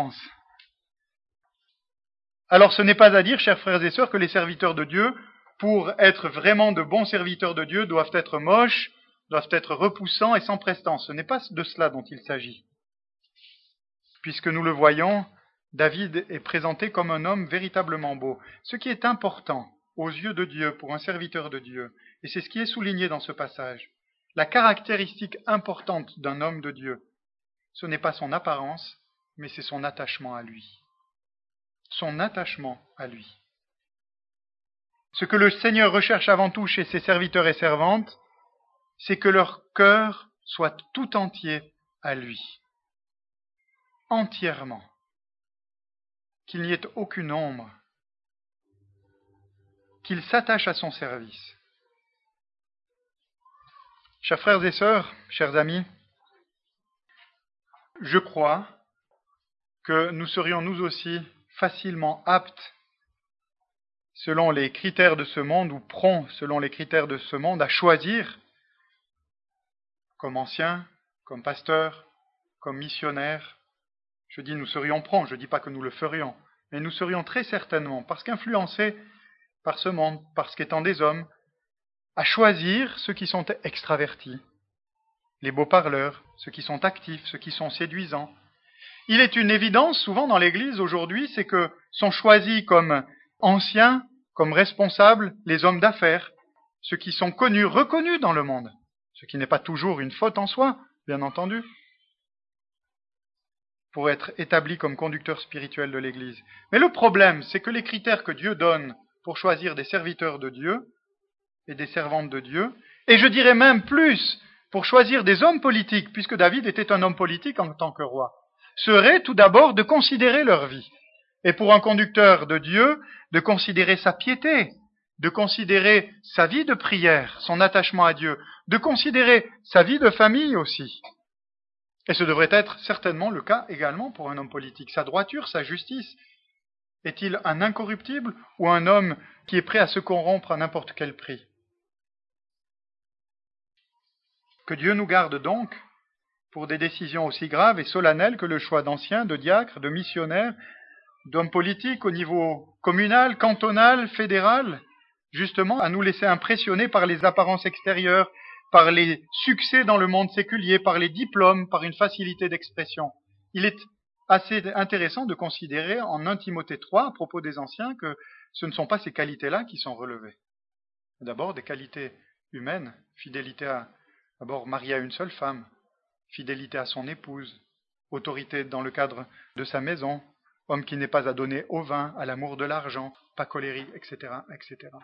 Alors ce n'est pas à dire, chers frères et sœurs, que les serviteurs de Dieu, pour être vraiment de bons serviteurs de Dieu, doivent être moches, doivent être repoussants et sans prestance. Ce n'est pas de cela dont il s'agit. Puisque nous le voyons, David est présenté comme un homme véritablement beau. Ce qui est important aux yeux de Dieu pour un serviteur de Dieu, et c'est ce qui est souligné dans ce passage, la caractéristique importante d'un homme de Dieu, ce n'est pas son apparence, mais c'est son attachement à lui. Son attachement à lui. Ce que le Seigneur recherche avant tout chez ses serviteurs et servantes, c'est que leur cœur soit tout entier à lui. Entièrement. Qu'il n'y ait aucune ombre. Qu'il s'attache à son service. Chers frères et sœurs, chers amis, je crois que nous serions nous aussi facilement aptes, selon les critères de ce monde, ou prompts selon les critères de ce monde, à choisir, comme anciens, comme pasteurs, comme missionnaires. Je dis nous serions prompts, je ne dis pas que nous le ferions, mais nous serions très certainement, parce qu'influencés par ce monde, parce qu'étant des hommes, à choisir ceux qui sont extravertis, les beaux parleurs, ceux qui sont actifs, ceux qui sont séduisants. Il est une évidence, souvent dans l'Église aujourd'hui, c'est que sont choisis comme anciens, comme responsables, les hommes d'affaires, ceux qui sont connus, reconnus dans le monde, ce qui n'est pas toujours une faute en soi, bien entendu, pour être établis comme conducteurs spirituels de l'Église. Mais le problème, c'est que les critères que Dieu donne pour choisir des serviteurs de Dieu et des servantes de Dieu, et je dirais même plus, pour choisir des hommes politiques, puisque David était un homme politique en tant que roi, serait tout d'abord de considérer leur vie. Et pour un conducteur de Dieu, de considérer sa piété, de considérer sa vie de prière, son attachement à Dieu, de considérer sa vie de famille aussi. Et ce devrait être certainement le cas également pour un homme politique. Sa droiture, sa justice, est-il un incorruptible ou un homme qui est prêt à se corrompre à n'importe quel prix? Que Dieu nous garde donc pour des décisions aussi graves et solennelles que le choix d'anciens, de diacres, de missionnaires, d'hommes politiques au niveau communal, cantonal, fédéral, justement à nous laisser impressionner par les apparences extérieures, par les succès dans le monde séculier, par les diplômes, par une facilité d'expression. Il est assez intéressant de considérer en un Timothée trois, à propos des anciens, que ce ne sont pas ces qualités-là qui sont relevées. D'abord, des qualités humaines, fidélité à, d'abord, marié à une seule femme, fidélité à son épouse, autorité dans le cadre de sa maison, homme qui n'est pas à donner au vin, à l'amour de l'argent, pas colérique, et cetera, et cetera.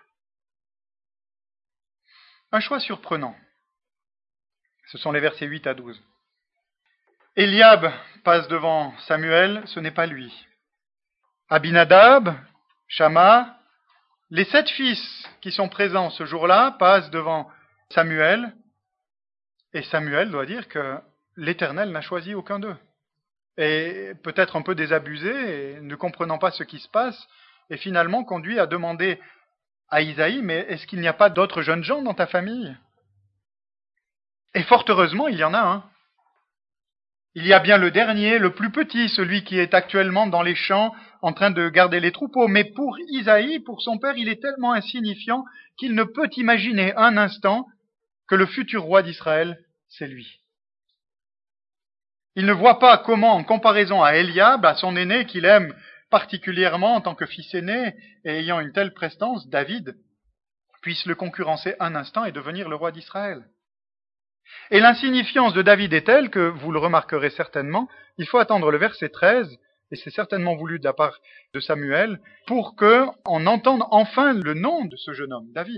Un choix surprenant. Ce sont les versets huit à douze. Eliab passe devant Samuel, ce n'est pas lui. Abinadab, Shama, les sept fils qui sont présents ce jour-là passent devant Samuel, et Samuel doit dire que l'Éternel n'a choisi aucun d'eux. Et peut-être un peu désabusé, et ne comprenant pas ce qui se passe, et finalement conduit à demander à Isaïe, mais est-ce qu'il n'y a pas d'autres jeunes gens dans ta famille? Et fort heureusement, il y en a un. Il y a bien le dernier, le plus petit, celui qui est actuellement dans les champs en train de garder les troupeaux. Mais pour Isaïe, pour son père, il est tellement insignifiant qu'il ne peut imaginer un instant que le futur roi d'Israël, c'est lui. Il ne voit pas comment, en comparaison à Eliab, à son aîné qu'il aime particulièrement en tant que fils aîné et ayant une telle prestance, David, puisse le concurrencer un instant et devenir le roi d'Israël. Et l'insignifiance de David est telle que, vous le remarquerez certainement, il faut attendre le verset treize, et c'est certainement voulu de la part de Samuel, pour qu'on entende enfin le nom de ce jeune homme, David.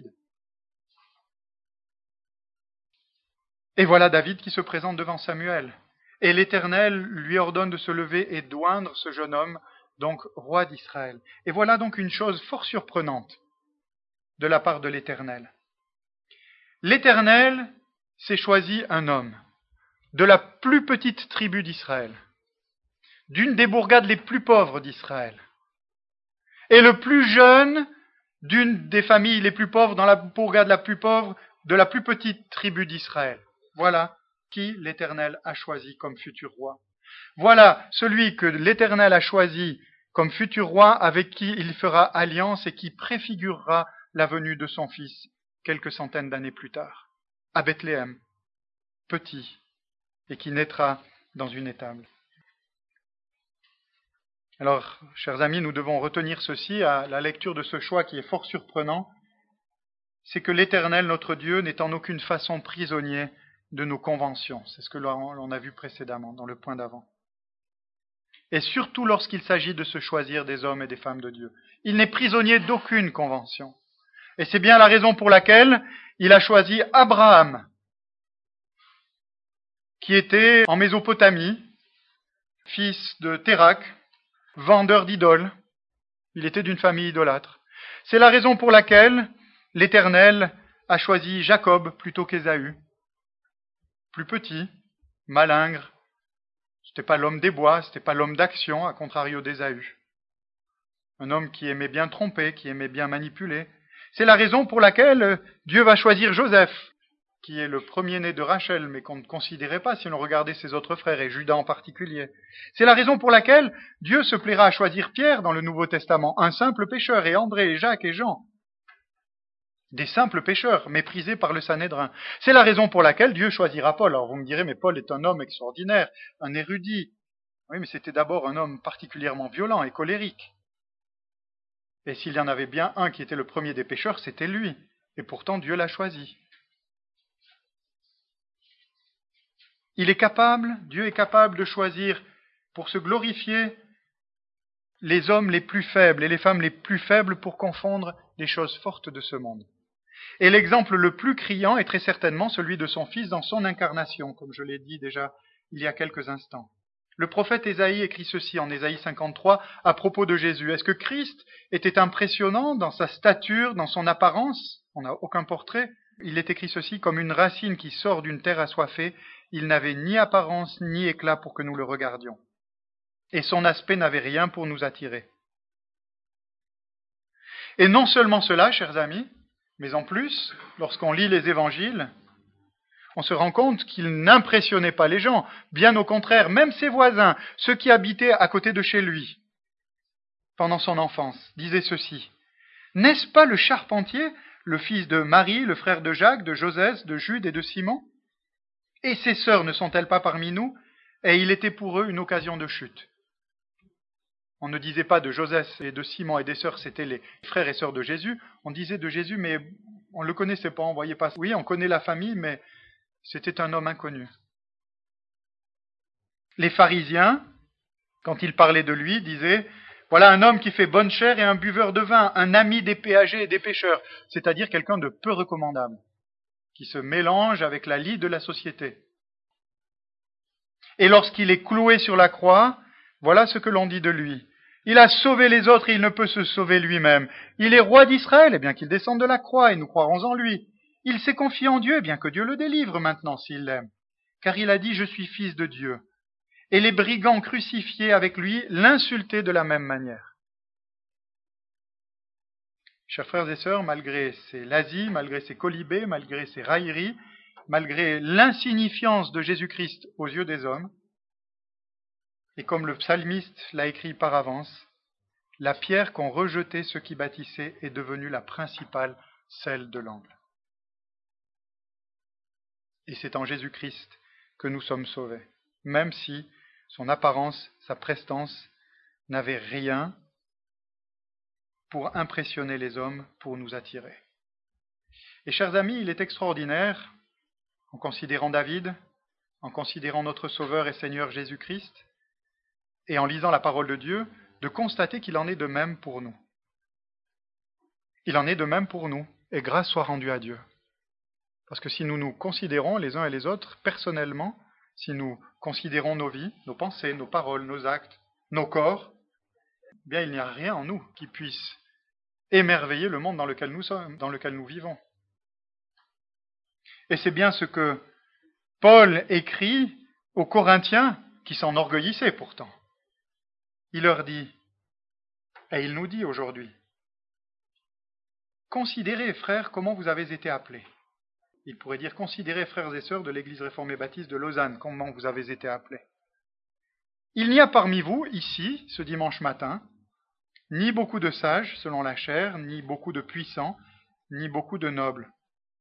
Et voilà David qui se présente devant Samuel. Et l'Éternel lui ordonne de se lever et d'oindre ce jeune homme, donc roi d'Israël. Et voilà donc une chose fort surprenante de la part de l'Éternel. L'Éternel s'est choisi un homme de la plus petite tribu d'Israël, d'une des bourgades les plus pauvres d'Israël, et le plus jeune d'une des familles les plus pauvres dans la bourgade la plus pauvre de la plus petite tribu d'Israël. Voilà qui l'Éternel a choisi comme futur roi. Voilà celui que l'Éternel a choisi comme futur roi avec qui il fera alliance et qui préfigurera la venue de son fils quelques centaines d'années plus tard, à Bethléem, petit, et qui naîtra dans une étable. Alors, chers amis, nous devons retenir ceci à la lecture de ce choix qui est fort surprenant, c'est que l'Éternel, notre Dieu, n'est en aucune façon prisonnier de nos conventions. C'est ce que l'on a vu précédemment, dans le point d'avant. Et surtout lorsqu'il s'agit de se choisir des hommes et des femmes de Dieu. Il n'est prisonnier d'aucune convention. Et c'est bien la raison pour laquelle il a choisi Abraham, qui était en Mésopotamie, fils de Térak, vendeur d'idoles. Il était d'une famille idolâtre. C'est la raison pour laquelle l'Éternel a choisi Jacob plutôt qu'Ésaü. Plus petit, malingre. C'était pas l'homme des bois, c'était pas l'homme d'action, à contrario d'Ésaü. Un homme qui aimait bien tromper, qui aimait bien manipuler. C'est la raison pour laquelle Dieu va choisir Joseph, qui est le premier-né de Rachel, mais qu'on ne considérait pas si l'on regardait ses autres frères, et Judas en particulier. C'est la raison pour laquelle Dieu se plaira à choisir Pierre dans le Nouveau Testament, un simple pécheur, et André, et Jacques et Jean. Des simples pécheurs, méprisés par le Sanhédrin. C'est la raison pour laquelle Dieu choisira Paul. Alors vous me direz, mais Paul est un homme extraordinaire, un érudit. Oui, mais c'était d'abord un homme particulièrement violent et colérique. Et s'il y en avait bien un qui était le premier des pécheurs, c'était lui. Et pourtant, Dieu l'a choisi. Il est capable, Dieu est capable de choisir pour se glorifier les hommes les plus faibles et les femmes les plus faibles pour confondre les choses fortes de ce monde. Et l'exemple le plus criant est très certainement celui de son Fils dans son incarnation, comme je l'ai dit déjà il y a quelques instants. Le prophète Ésaïe écrit ceci en Ésaïe cinquante-trois à propos de Jésus. Est-ce que Christ était impressionnant dans sa stature, dans son apparence? On n'a aucun portrait. Il est écrit ceci, comme une racine qui sort d'une terre assoiffée, il n'avait ni apparence ni éclat pour que nous le regardions. Et son aspect n'avait rien pour nous attirer. Et non seulement cela, chers amis, mais en plus, lorsqu'on lit les évangiles, on se rend compte qu'il n'impressionnait pas les gens. Bien au contraire, même ses voisins, ceux qui habitaient à côté de chez lui, pendant son enfance, disaient ceci. N'est-ce pas le charpentier, le fils de Marie, le frère de Jacques, de Josès, de Jude et de Simon? Et ses sœurs ne sont-elles pas parmi nous? Et il était pour eux une occasion de chute. On ne disait pas de Joseph et de Simon et des sœurs, c'était les frères et sœurs de Jésus. On disait de Jésus, mais on ne le connaissait pas, on ne voyait pas. Oui, on connaît la famille, mais c'était un homme inconnu. Les pharisiens, quand ils parlaient de lui, disaient, voilà un homme qui fait bonne chère et un buveur de vin, un ami des péagers et des pêcheurs, c'est-à-dire quelqu'un de peu recommandable, qui se mélange avec la lie de la société. Et lorsqu'il est cloué sur la croix, voilà ce que l'on dit de lui. Il a sauvé les autres et il ne peut se sauver lui-même. Il est roi d'Israël, et bien qu'il descende de la croix, et nous croirons en lui. Il s'est confié en Dieu, et bien que Dieu le délivre maintenant s'il l'aime. Car il a dit, je suis fils de Dieu. Et les brigands crucifiés avec lui l'insultaient de la même manière. Chers frères et sœurs, malgré ses lasis, malgré ses colibés, malgré ses railleries, malgré l'insignifiance de Jésus-Christ aux yeux des hommes, et comme le psalmiste l'a écrit par avance, la pierre qu'ont rejetée ceux qui bâtissaient est devenue la principale, celle de l'angle. Et c'est en Jésus-Christ que nous sommes sauvés, même si son apparence, sa prestance n'avaient rien pour impressionner les hommes, pour nous attirer. Et chers amis, il est extraordinaire, en considérant David, en considérant notre Sauveur et Seigneur Jésus-Christ, et en lisant la parole de Dieu, de constater qu'il en est de même pour nous. Il en est de même pour nous, et grâce soit rendue à Dieu. Parce que si nous nous considérons les uns et les autres personnellement, si nous considérons nos vies, nos pensées, nos paroles, nos actes, nos corps, eh bien il n'y a rien en nous qui puisse émerveiller le monde dans lequel nous sommes, dans lequel nous vivons. Et c'est bien ce que Paul écrit aux Corinthiens, qui s'enorgueillissaient pourtant. Il leur dit, et il nous dit aujourd'hui, considérez, frères, comment vous avez été appelés. Il pourrait dire, considérez, frères et sœurs de l'Église réformée baptiste de Lausanne, comment vous avez été appelés. Il n'y a parmi vous, ici, ce dimanche matin, ni beaucoup de sages, selon la chair, ni beaucoup de puissants, ni beaucoup de nobles.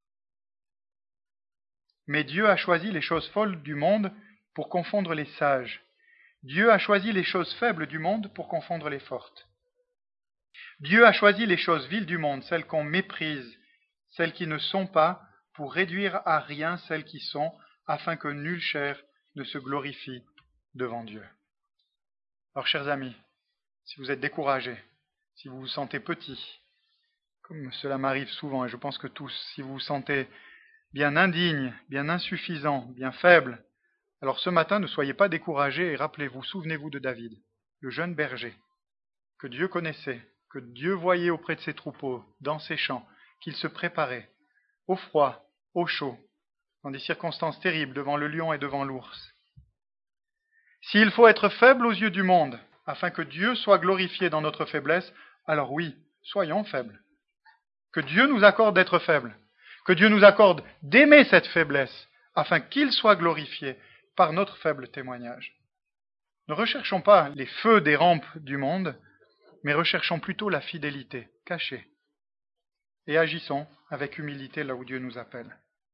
Mais Dieu a choisi les choses folles du monde pour confondre les sages. Dieu a choisi les choses faibles du monde pour confondre les fortes. Dieu a choisi les choses viles du monde, celles qu'on méprise, celles qui ne sont pas, pour réduire à rien celles qui sont, afin que nulle chair ne se glorifie devant Dieu. Alors, chers amis, si vous êtes découragés, si vous vous sentez petit, comme cela m'arrive souvent, et je pense que tous, si vous vous sentez bien indigne, bien insuffisant, bien faible, alors ce matin, ne soyez pas découragés et rappelez-vous, souvenez-vous de David, le jeune berger, que Dieu connaissait, que Dieu voyait auprès de ses troupeaux, dans ses champs, qu'il se préparait, au froid, au chaud, dans des circonstances terribles, devant le lion et devant l'ours. S'il faut être faible aux yeux du monde, afin que Dieu soit glorifié dans notre faiblesse, alors oui, soyons faibles. Que Dieu nous accorde d'être faibles, que Dieu nous accorde d'aimer cette faiblesse, afin qu'il soit glorifié par notre faible témoignage. Ne recherchons pas les feux des rampes du monde, mais recherchons plutôt la fidélité cachée, et agissons avec humilité là où Dieu nous appelle.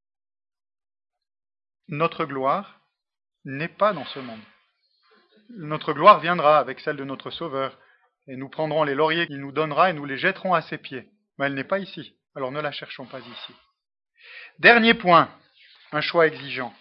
Notre gloire n'est pas dans ce monde. Notre gloire viendra avec celle de notre Sauveur, et nous prendrons les lauriers qu'il nous donnera et nous les jetterons à ses pieds. Mais elle n'est pas ici, alors ne la cherchons pas ici. Dernier point, un choix exigeant.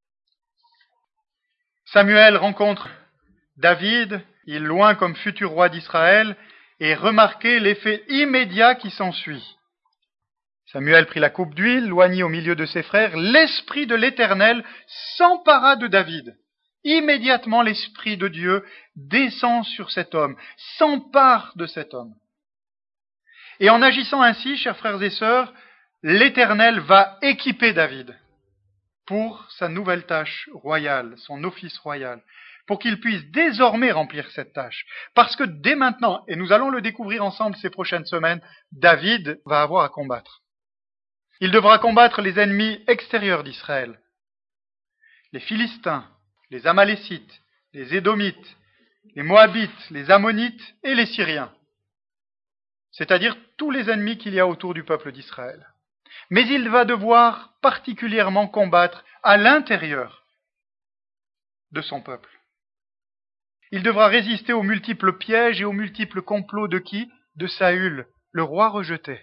Samuel rencontre David, il est loin comme futur roi d'Israël, et remarquez l'effet immédiat qui s'ensuit. Samuel prit la coupe d'huile, loignit au milieu de ses frères, l'Esprit de l'Éternel s'empara de David. Immédiatement, l'Esprit de Dieu descend sur cet homme, s'empare de cet homme. Et en agissant ainsi, chers frères et sœurs, l'Éternel va équiper David pour sa nouvelle tâche royale, son office royal, pour qu'il puisse désormais remplir cette tâche. Parce que dès maintenant, et nous allons le découvrir ensemble ces prochaines semaines, David va avoir à combattre. Il devra combattre les ennemis extérieurs d'Israël, les Philistins, les Amalécites, les Édomites, les Moabites, les Ammonites et les Syriens, c'est-à-dire tous les ennemis qu'il y a autour du peuple d'Israël. Mais il va devoir particulièrement combattre à l'intérieur de son peuple. Il devra résister aux multiples pièges et aux multiples complots de qui? De Saül, le roi rejeté.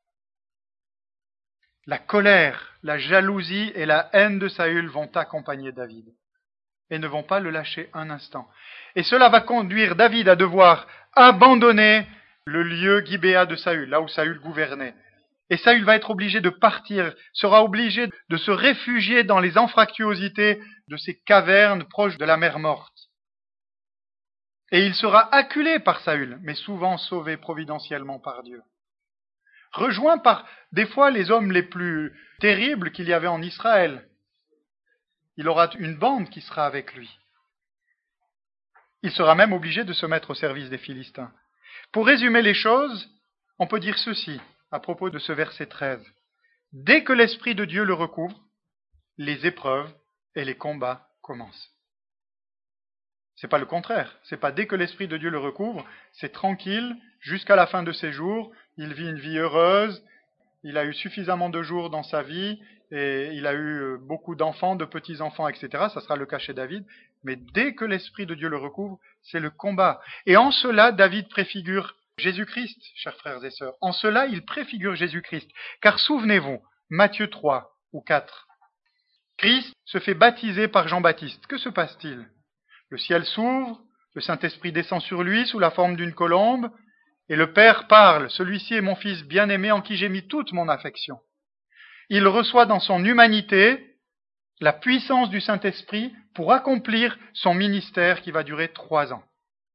La colère, la jalousie et la haine de Saül vont accompagner David et ne vont pas le lâcher un instant. Et cela va conduire David à devoir abandonner le lieu Gibéa de Saül, là où Saül gouvernait. Et Saül va être obligé de partir, sera obligé de se réfugier dans les anfractuosités de ces cavernes proches de la mer morte. Et il sera acculé par Saül, mais souvent sauvé providentiellement par Dieu. Rejoint par, des fois, les hommes les plus terribles qu'il y avait en Israël. Il aura une bande qui sera avec lui. Il sera même obligé de se mettre au service des Philistins. Pour résumer les choses, on peut dire ceci à propos de ce verset treize. Dès que l'Esprit de Dieu le recouvre, les épreuves et les combats commencent. C'est pas le contraire. C'est pas dès que l'Esprit de Dieu le recouvre, c'est tranquille jusqu'à la fin de ses jours. Il vit une vie heureuse. Il a eu suffisamment de jours dans sa vie et il a eu beaucoup d'enfants, de petits-enfants, et cetera. Ça sera le cas chez David. Mais dès que l'Esprit de Dieu le recouvre, c'est le combat. Et en cela, David préfigure Jésus-Christ, chers frères et sœurs. En cela, il préfigure Jésus-Christ. Car souvenez-vous, Matthieu trois ou quatre. Christ se fait baptiser par Jean-Baptiste. Que se passe-t-il? Le ciel s'ouvre, le Saint-Esprit descend sur lui sous la forme d'une colombe, et le Père parle. Celui-ci est mon Fils bien-aimé en qui j'ai mis toute mon affection. Il reçoit dans son humanité la puissance du Saint-Esprit pour accomplir son ministère qui va durer trois ans.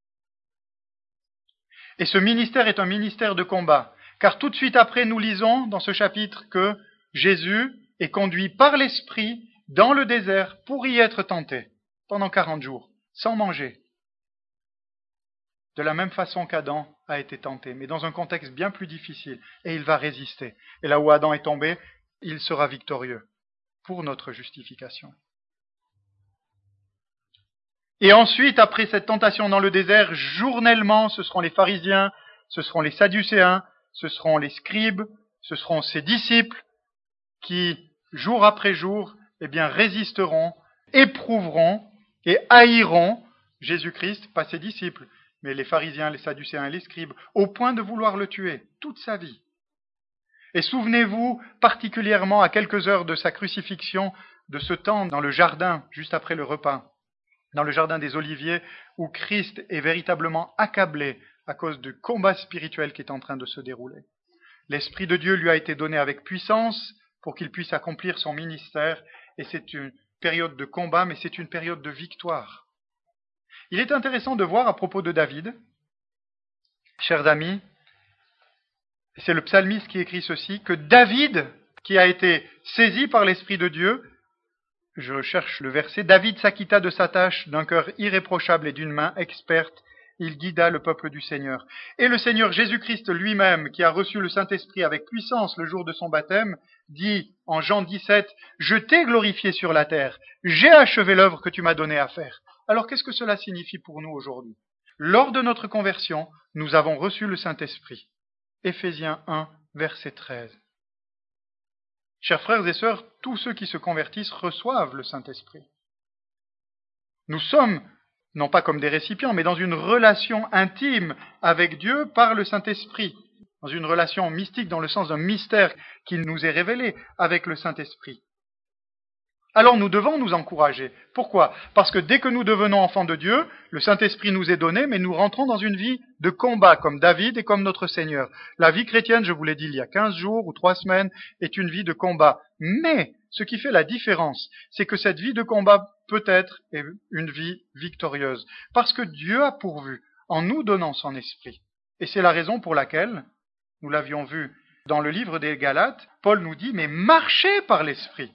Et ce ministère est un ministère de combat, car tout de suite après, nous lisons dans ce chapitre que Jésus est conduit par l'Esprit dans le désert pour y être tenté. pendant quarante jours, sans manger. De la même façon qu'Adam a été tenté, mais dans un contexte bien plus difficile, et il va résister. Et là où Adam est tombé, il sera victorieux pour notre justification. Et ensuite, après cette tentation dans le désert, journellement, ce seront les pharisiens, ce seront les sadducéens, ce seront les scribes, ce seront ses disciples qui, jour après jour, eh bien, résisteront, éprouveront et haïront Jésus-Christ, pas ses disciples, mais les pharisiens, les sadducéens et les scribes, au point de vouloir le tuer toute sa vie. Et souvenez-vous particulièrement à quelques heures de sa crucifixion, de ce temps dans le jardin, juste après le repas, dans le jardin des Oliviers, où Christ est véritablement accablé à cause du combat spirituel qui est en train de se dérouler. L'Esprit de Dieu lui a été donné avec puissance pour qu'il puisse accomplir son ministère, et c'est une période de combat, mais c'est une période de victoire. Il est intéressant de voir à propos de David, chers amis, c'est le psalmiste qui écrit ceci, que David, qui a été saisi par l'Esprit de Dieu, je cherche le verset, David s'acquitta de sa tâche d'un cœur irréprochable et d'une main experte, il guida le peuple du Seigneur. Et le Seigneur Jésus-Christ lui-même, qui a reçu le Saint-Esprit avec puissance le jour de son baptême, dit en Jean dix-sept, « Je t'ai glorifié sur la terre, j'ai achevé l'œuvre que tu m'as donnée à faire. » Alors qu'est-ce que cela signifie pour nous aujourd'hui? Lors de notre conversion, nous avons reçu le Saint-Esprit. Éphésiens un, verset treize. Chers frères et sœurs, tous ceux qui se convertissent reçoivent le Saint-Esprit. Nous sommes, non pas comme des récipients, mais dans une relation intime avec Dieu par le Saint-Esprit, dans une relation mystique dans le sens d'un mystère qui nous est révélé avec le Saint-Esprit. Alors nous devons nous encourager. Pourquoi? Parce que dès que nous devenons enfants de Dieu, le Saint-Esprit nous est donné, mais nous rentrons dans une vie de combat, comme David et comme notre Seigneur. La vie chrétienne, je vous l'ai dit il y a quinze jours ou trois semaines, est une vie de combat. Mais ce qui fait la différence, c'est que cette vie de combat peut être une vie victorieuse. Parce que Dieu a pourvu en nous donnant son Esprit. Et c'est la raison pour laquelle, nous l'avions vu dans le livre des Galates, Paul nous dit, mais marchez par l'Esprit.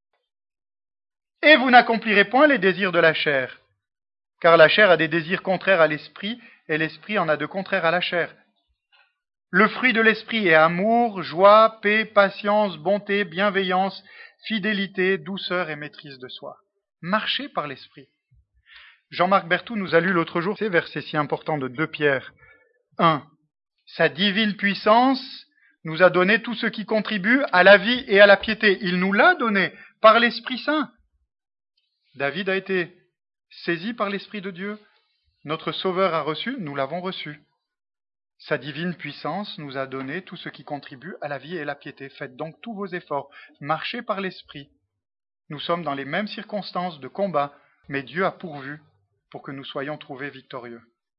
Et vous n'accomplirez point les désirs de la chair, car la chair a des désirs contraires à l'esprit, et l'esprit en a de contraires à la chair. Le fruit de l'esprit est amour, joie, paix, patience, bonté, bienveillance, fidélité, douceur et maîtrise de soi. Marchez par l'esprit. Jean-Marc Berthoud nous a lu l'autre jour ces versets si importants de deux Pierre. un. Sa divine puissance nous a donné tout ce qui contribue à la vie et à la piété. Il nous l'a donné par l'Esprit Saint. David a été saisi par l'Esprit de Dieu. Notre Sauveur a reçu, nous l'avons reçu. Sa divine puissance nous a donné tout ce qui contribue à la vie et à la piété. Faites donc tous vos efforts. Marchez par l'Esprit. Nous sommes dans les mêmes circonstances de combat, mais Dieu a pourvu pour que nous soyons trouvés victorieux.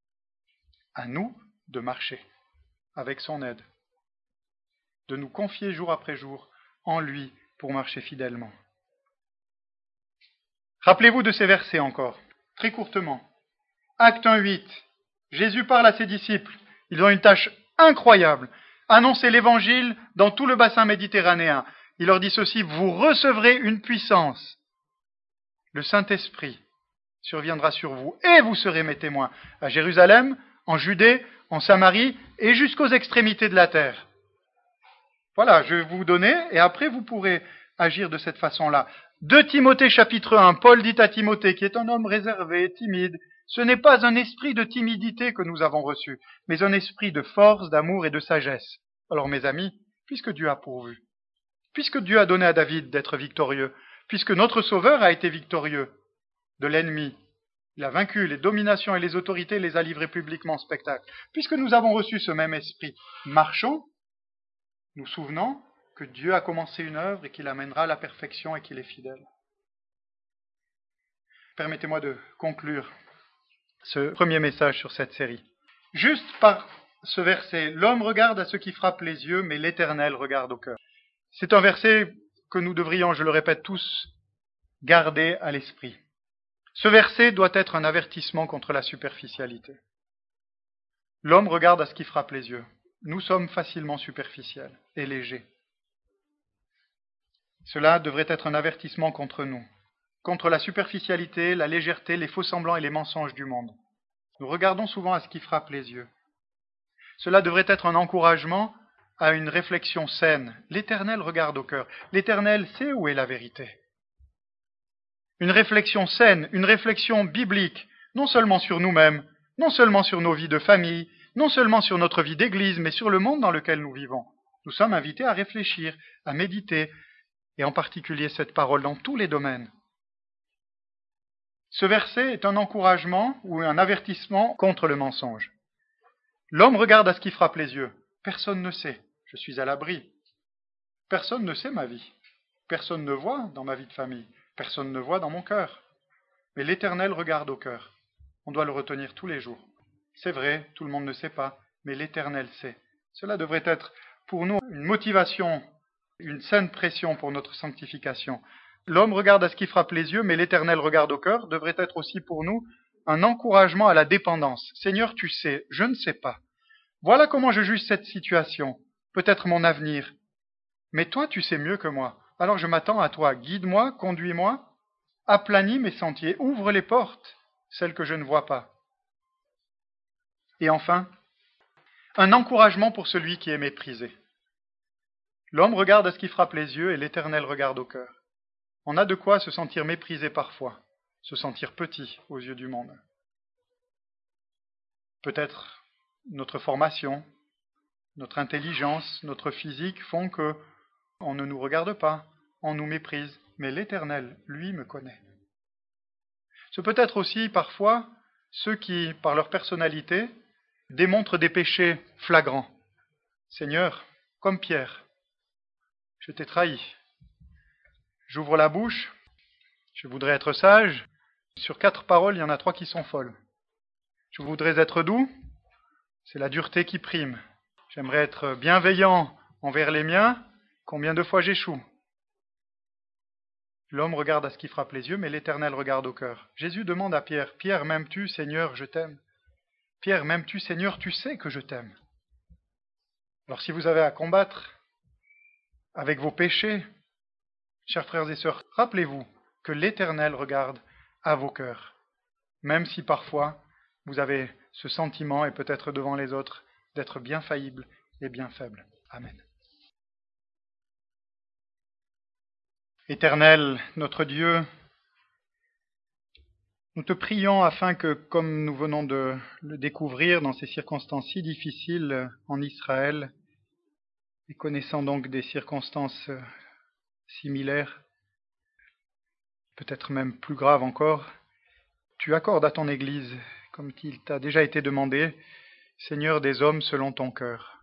À nous de marcher avec son aide, de nous confier jour après jour en lui pour marcher fidèlement. Rappelez-vous de ces versets encore, très courtement. Acte un, huit. Jésus parle à ses disciples. Ils ont une tâche incroyable. Annoncer l'évangile dans tout le bassin méditerranéen. Il leur dit ceci, vous recevrez une puissance. Le Saint-Esprit surviendra sur vous et vous serez mes témoins à Jérusalem, en Judée, en Samarie et jusqu'aux extrémités de la terre. Voilà, je vais vous donner et après vous pourrez agir de cette façon-là. deux Timothée chapitre un, Paul dit à Timothée, qui est un homme réservé, timide, ce n'est pas un esprit de timidité que nous avons reçu, mais un esprit de force, d'amour et de sagesse. Alors mes amis, puisque Dieu a pourvu, puisque Dieu a donné à David d'être victorieux, puisque notre Sauveur a été victorieux de l'ennemi, il a vaincu les dominations et les autorités, les a livrés publiquement en spectacle, puisque nous avons reçu ce même esprit, marchons, nous souvenons que Dieu a commencé une œuvre et qu'il amènera à la perfection et qu'il est fidèle. Permettez-moi de conclure ce premier message sur cette série. Juste par ce verset, l'homme regarde à ce qui frappe les yeux, mais l'Éternel regarde au cœur. C'est un verset que nous devrions, je le répète tous, garder à l'esprit. Ce verset doit être un avertissement contre la superficialité. L'homme regarde à ce qui frappe les yeux. Nous sommes facilement superficiels et légers. Cela devrait être un avertissement contre nous. contre la superficialité, la légèreté, les faux-semblants et les mensonges du monde. Nous regardons souvent à ce qui frappe les yeux. Cela devrait être un encouragement à une réflexion saine. L'Éternel regarde au cœur. L'Éternel sait où est la vérité. Une réflexion saine, une réflexion biblique, non seulement sur nous-mêmes, non seulement sur nos vies de famille, non seulement sur notre vie d'église, mais sur le monde dans lequel nous vivons. Nous sommes invités à réfléchir, à méditer, et en particulier cette parole dans tous les domaines. Ce verset est un encouragement ou un avertissement contre le mensonge. L'homme regarde à ce qui frappe les yeux. Personne ne sait. Je suis à l'abri. Personne ne sait ma vie. Personne ne voit dans ma vie de famille. Personne ne voit dans mon cœur. Mais l'Éternel regarde au cœur. On doit le retenir tous les jours. C'est vrai, tout le monde ne sait pas, mais l'Éternel sait. Cela devrait être pour nous une motivation, une saine pression pour notre sanctification. L'homme regarde à ce qui frappe les yeux, mais l'Éternel regarde au cœur, devrait être aussi pour nous un encouragement à la dépendance. Seigneur, tu sais, je ne sais pas. Voilà comment je juge cette situation, peut-être mon avenir. Mais toi, tu sais mieux que moi. Alors je m'attends à toi. Guide-moi, conduis-moi, aplanis mes sentiers, ouvre les portes, celles que je ne vois pas. Et enfin, un encouragement pour celui qui est méprisé. L'homme regarde à ce qui frappe les yeux et l'Éternel regarde au cœur. On a de quoi se sentir méprisé parfois, se sentir petit aux yeux du monde. Peut-être notre formation, notre intelligence, notre physique font que on ne nous regarde pas, on nous méprise, mais l'Éternel, lui, me connaît. Ce peut être aussi parfois ceux qui, par leur personnalité, démontrent des péchés flagrants. Seigneur, comme Pierre, je t'ai trahi. J'ouvre la bouche, je voudrais être sage. Sur quatre paroles, il y en a trois qui sont folles. Je voudrais être doux, c'est la dureté qui prime. J'aimerais être bienveillant envers les miens, combien de fois j'échoue. L'homme regarde à ce qui frappe les yeux, mais l'Éternel regarde au cœur. Jésus demande à Pierre, « Pierre, m'aimes-tu, Seigneur, je t'aime. Pierre, m'aimes-tu, Seigneur, tu sais que je t'aime. » Alors si vous avez à combattre avec vos péchés, chers frères et sœurs, rappelez-vous que l'Éternel regarde à vos cœurs, même si parfois vous avez ce sentiment, et peut-être devant les autres, d'être bien faillible et bien faible. Amen. Éternel, notre Dieu, nous te prions afin que, comme nous venons de le découvrir dans ces circonstances si difficiles en Israël, et connaissant donc des circonstances similaires, peut-être même plus graves encore, tu accordes à ton Église, comme il t'a déjà été demandé, Seigneur, des hommes selon ton cœur,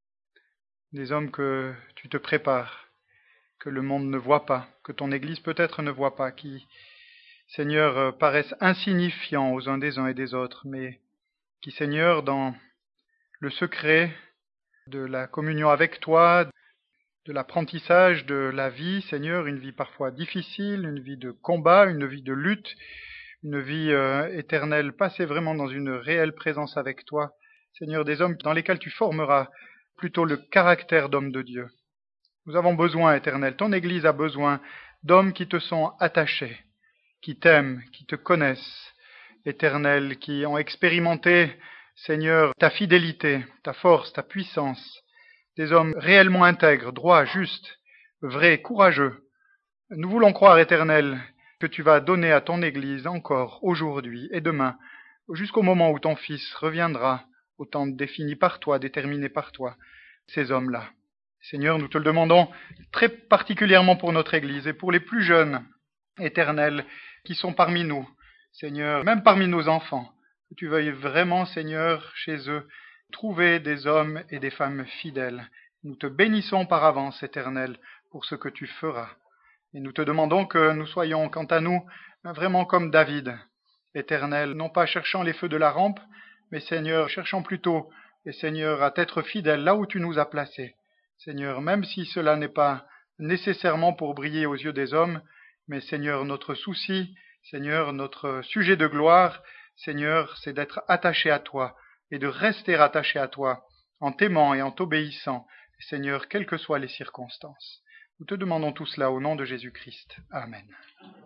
des hommes que tu te prépares, que le monde ne voit pas, que ton Église peut-être ne voit pas, qui, Seigneur, paraissent insignifiants aux uns des uns et des autres, mais qui, Seigneur, dans le secret de la communion avec toi, de l'apprentissage de la vie, Seigneur, une vie parfois difficile, une vie de combat, une vie de lutte, une vie euh, éternelle, passée vraiment dans une réelle présence avec toi, Seigneur, des hommes dans lesquels tu formeras plutôt le caractère d'homme de Dieu. Nous avons besoin, Éternel, ton Église a besoin d'hommes qui te sont attachés, qui t'aiment, qui te connaissent, Éternel, qui ont expérimenté, Seigneur, ta fidélité, ta force, ta puissance, des hommes réellement intègres, droits, justes, vrais, courageux. Nous voulons croire, Éternel, que tu vas donner à ton Église encore aujourd'hui et demain, jusqu'au moment où ton Fils reviendra, au temps défini par toi, déterminé par toi, ces hommes-là. Seigneur, nous te le demandons très particulièrement pour notre Église et pour les plus jeunes, Éternel, qui sont parmi nous. Seigneur, même parmi nos enfants, que tu veuilles vraiment, Seigneur, chez eux, trouver des hommes et des femmes fidèles. Nous te bénissons par avance, Éternel, pour ce que tu feras. Et nous te demandons que nous soyons, quant à nous, vraiment comme David, Éternel, non pas cherchant les feux de la rampe, mais Seigneur, cherchant plutôt, et Seigneur, à t'être fidèle là où tu nous as placés. Seigneur, même si cela n'est pas nécessairement pour briller aux yeux des hommes, mais Seigneur, notre souci, Seigneur, notre sujet de gloire, Seigneur, c'est d'être attaché à toi et de rester attaché à toi en t'aimant et en t'obéissant, Seigneur, quelles que soient les circonstances. Nous te demandons tout cela au nom de Jésus-Christ. Amen.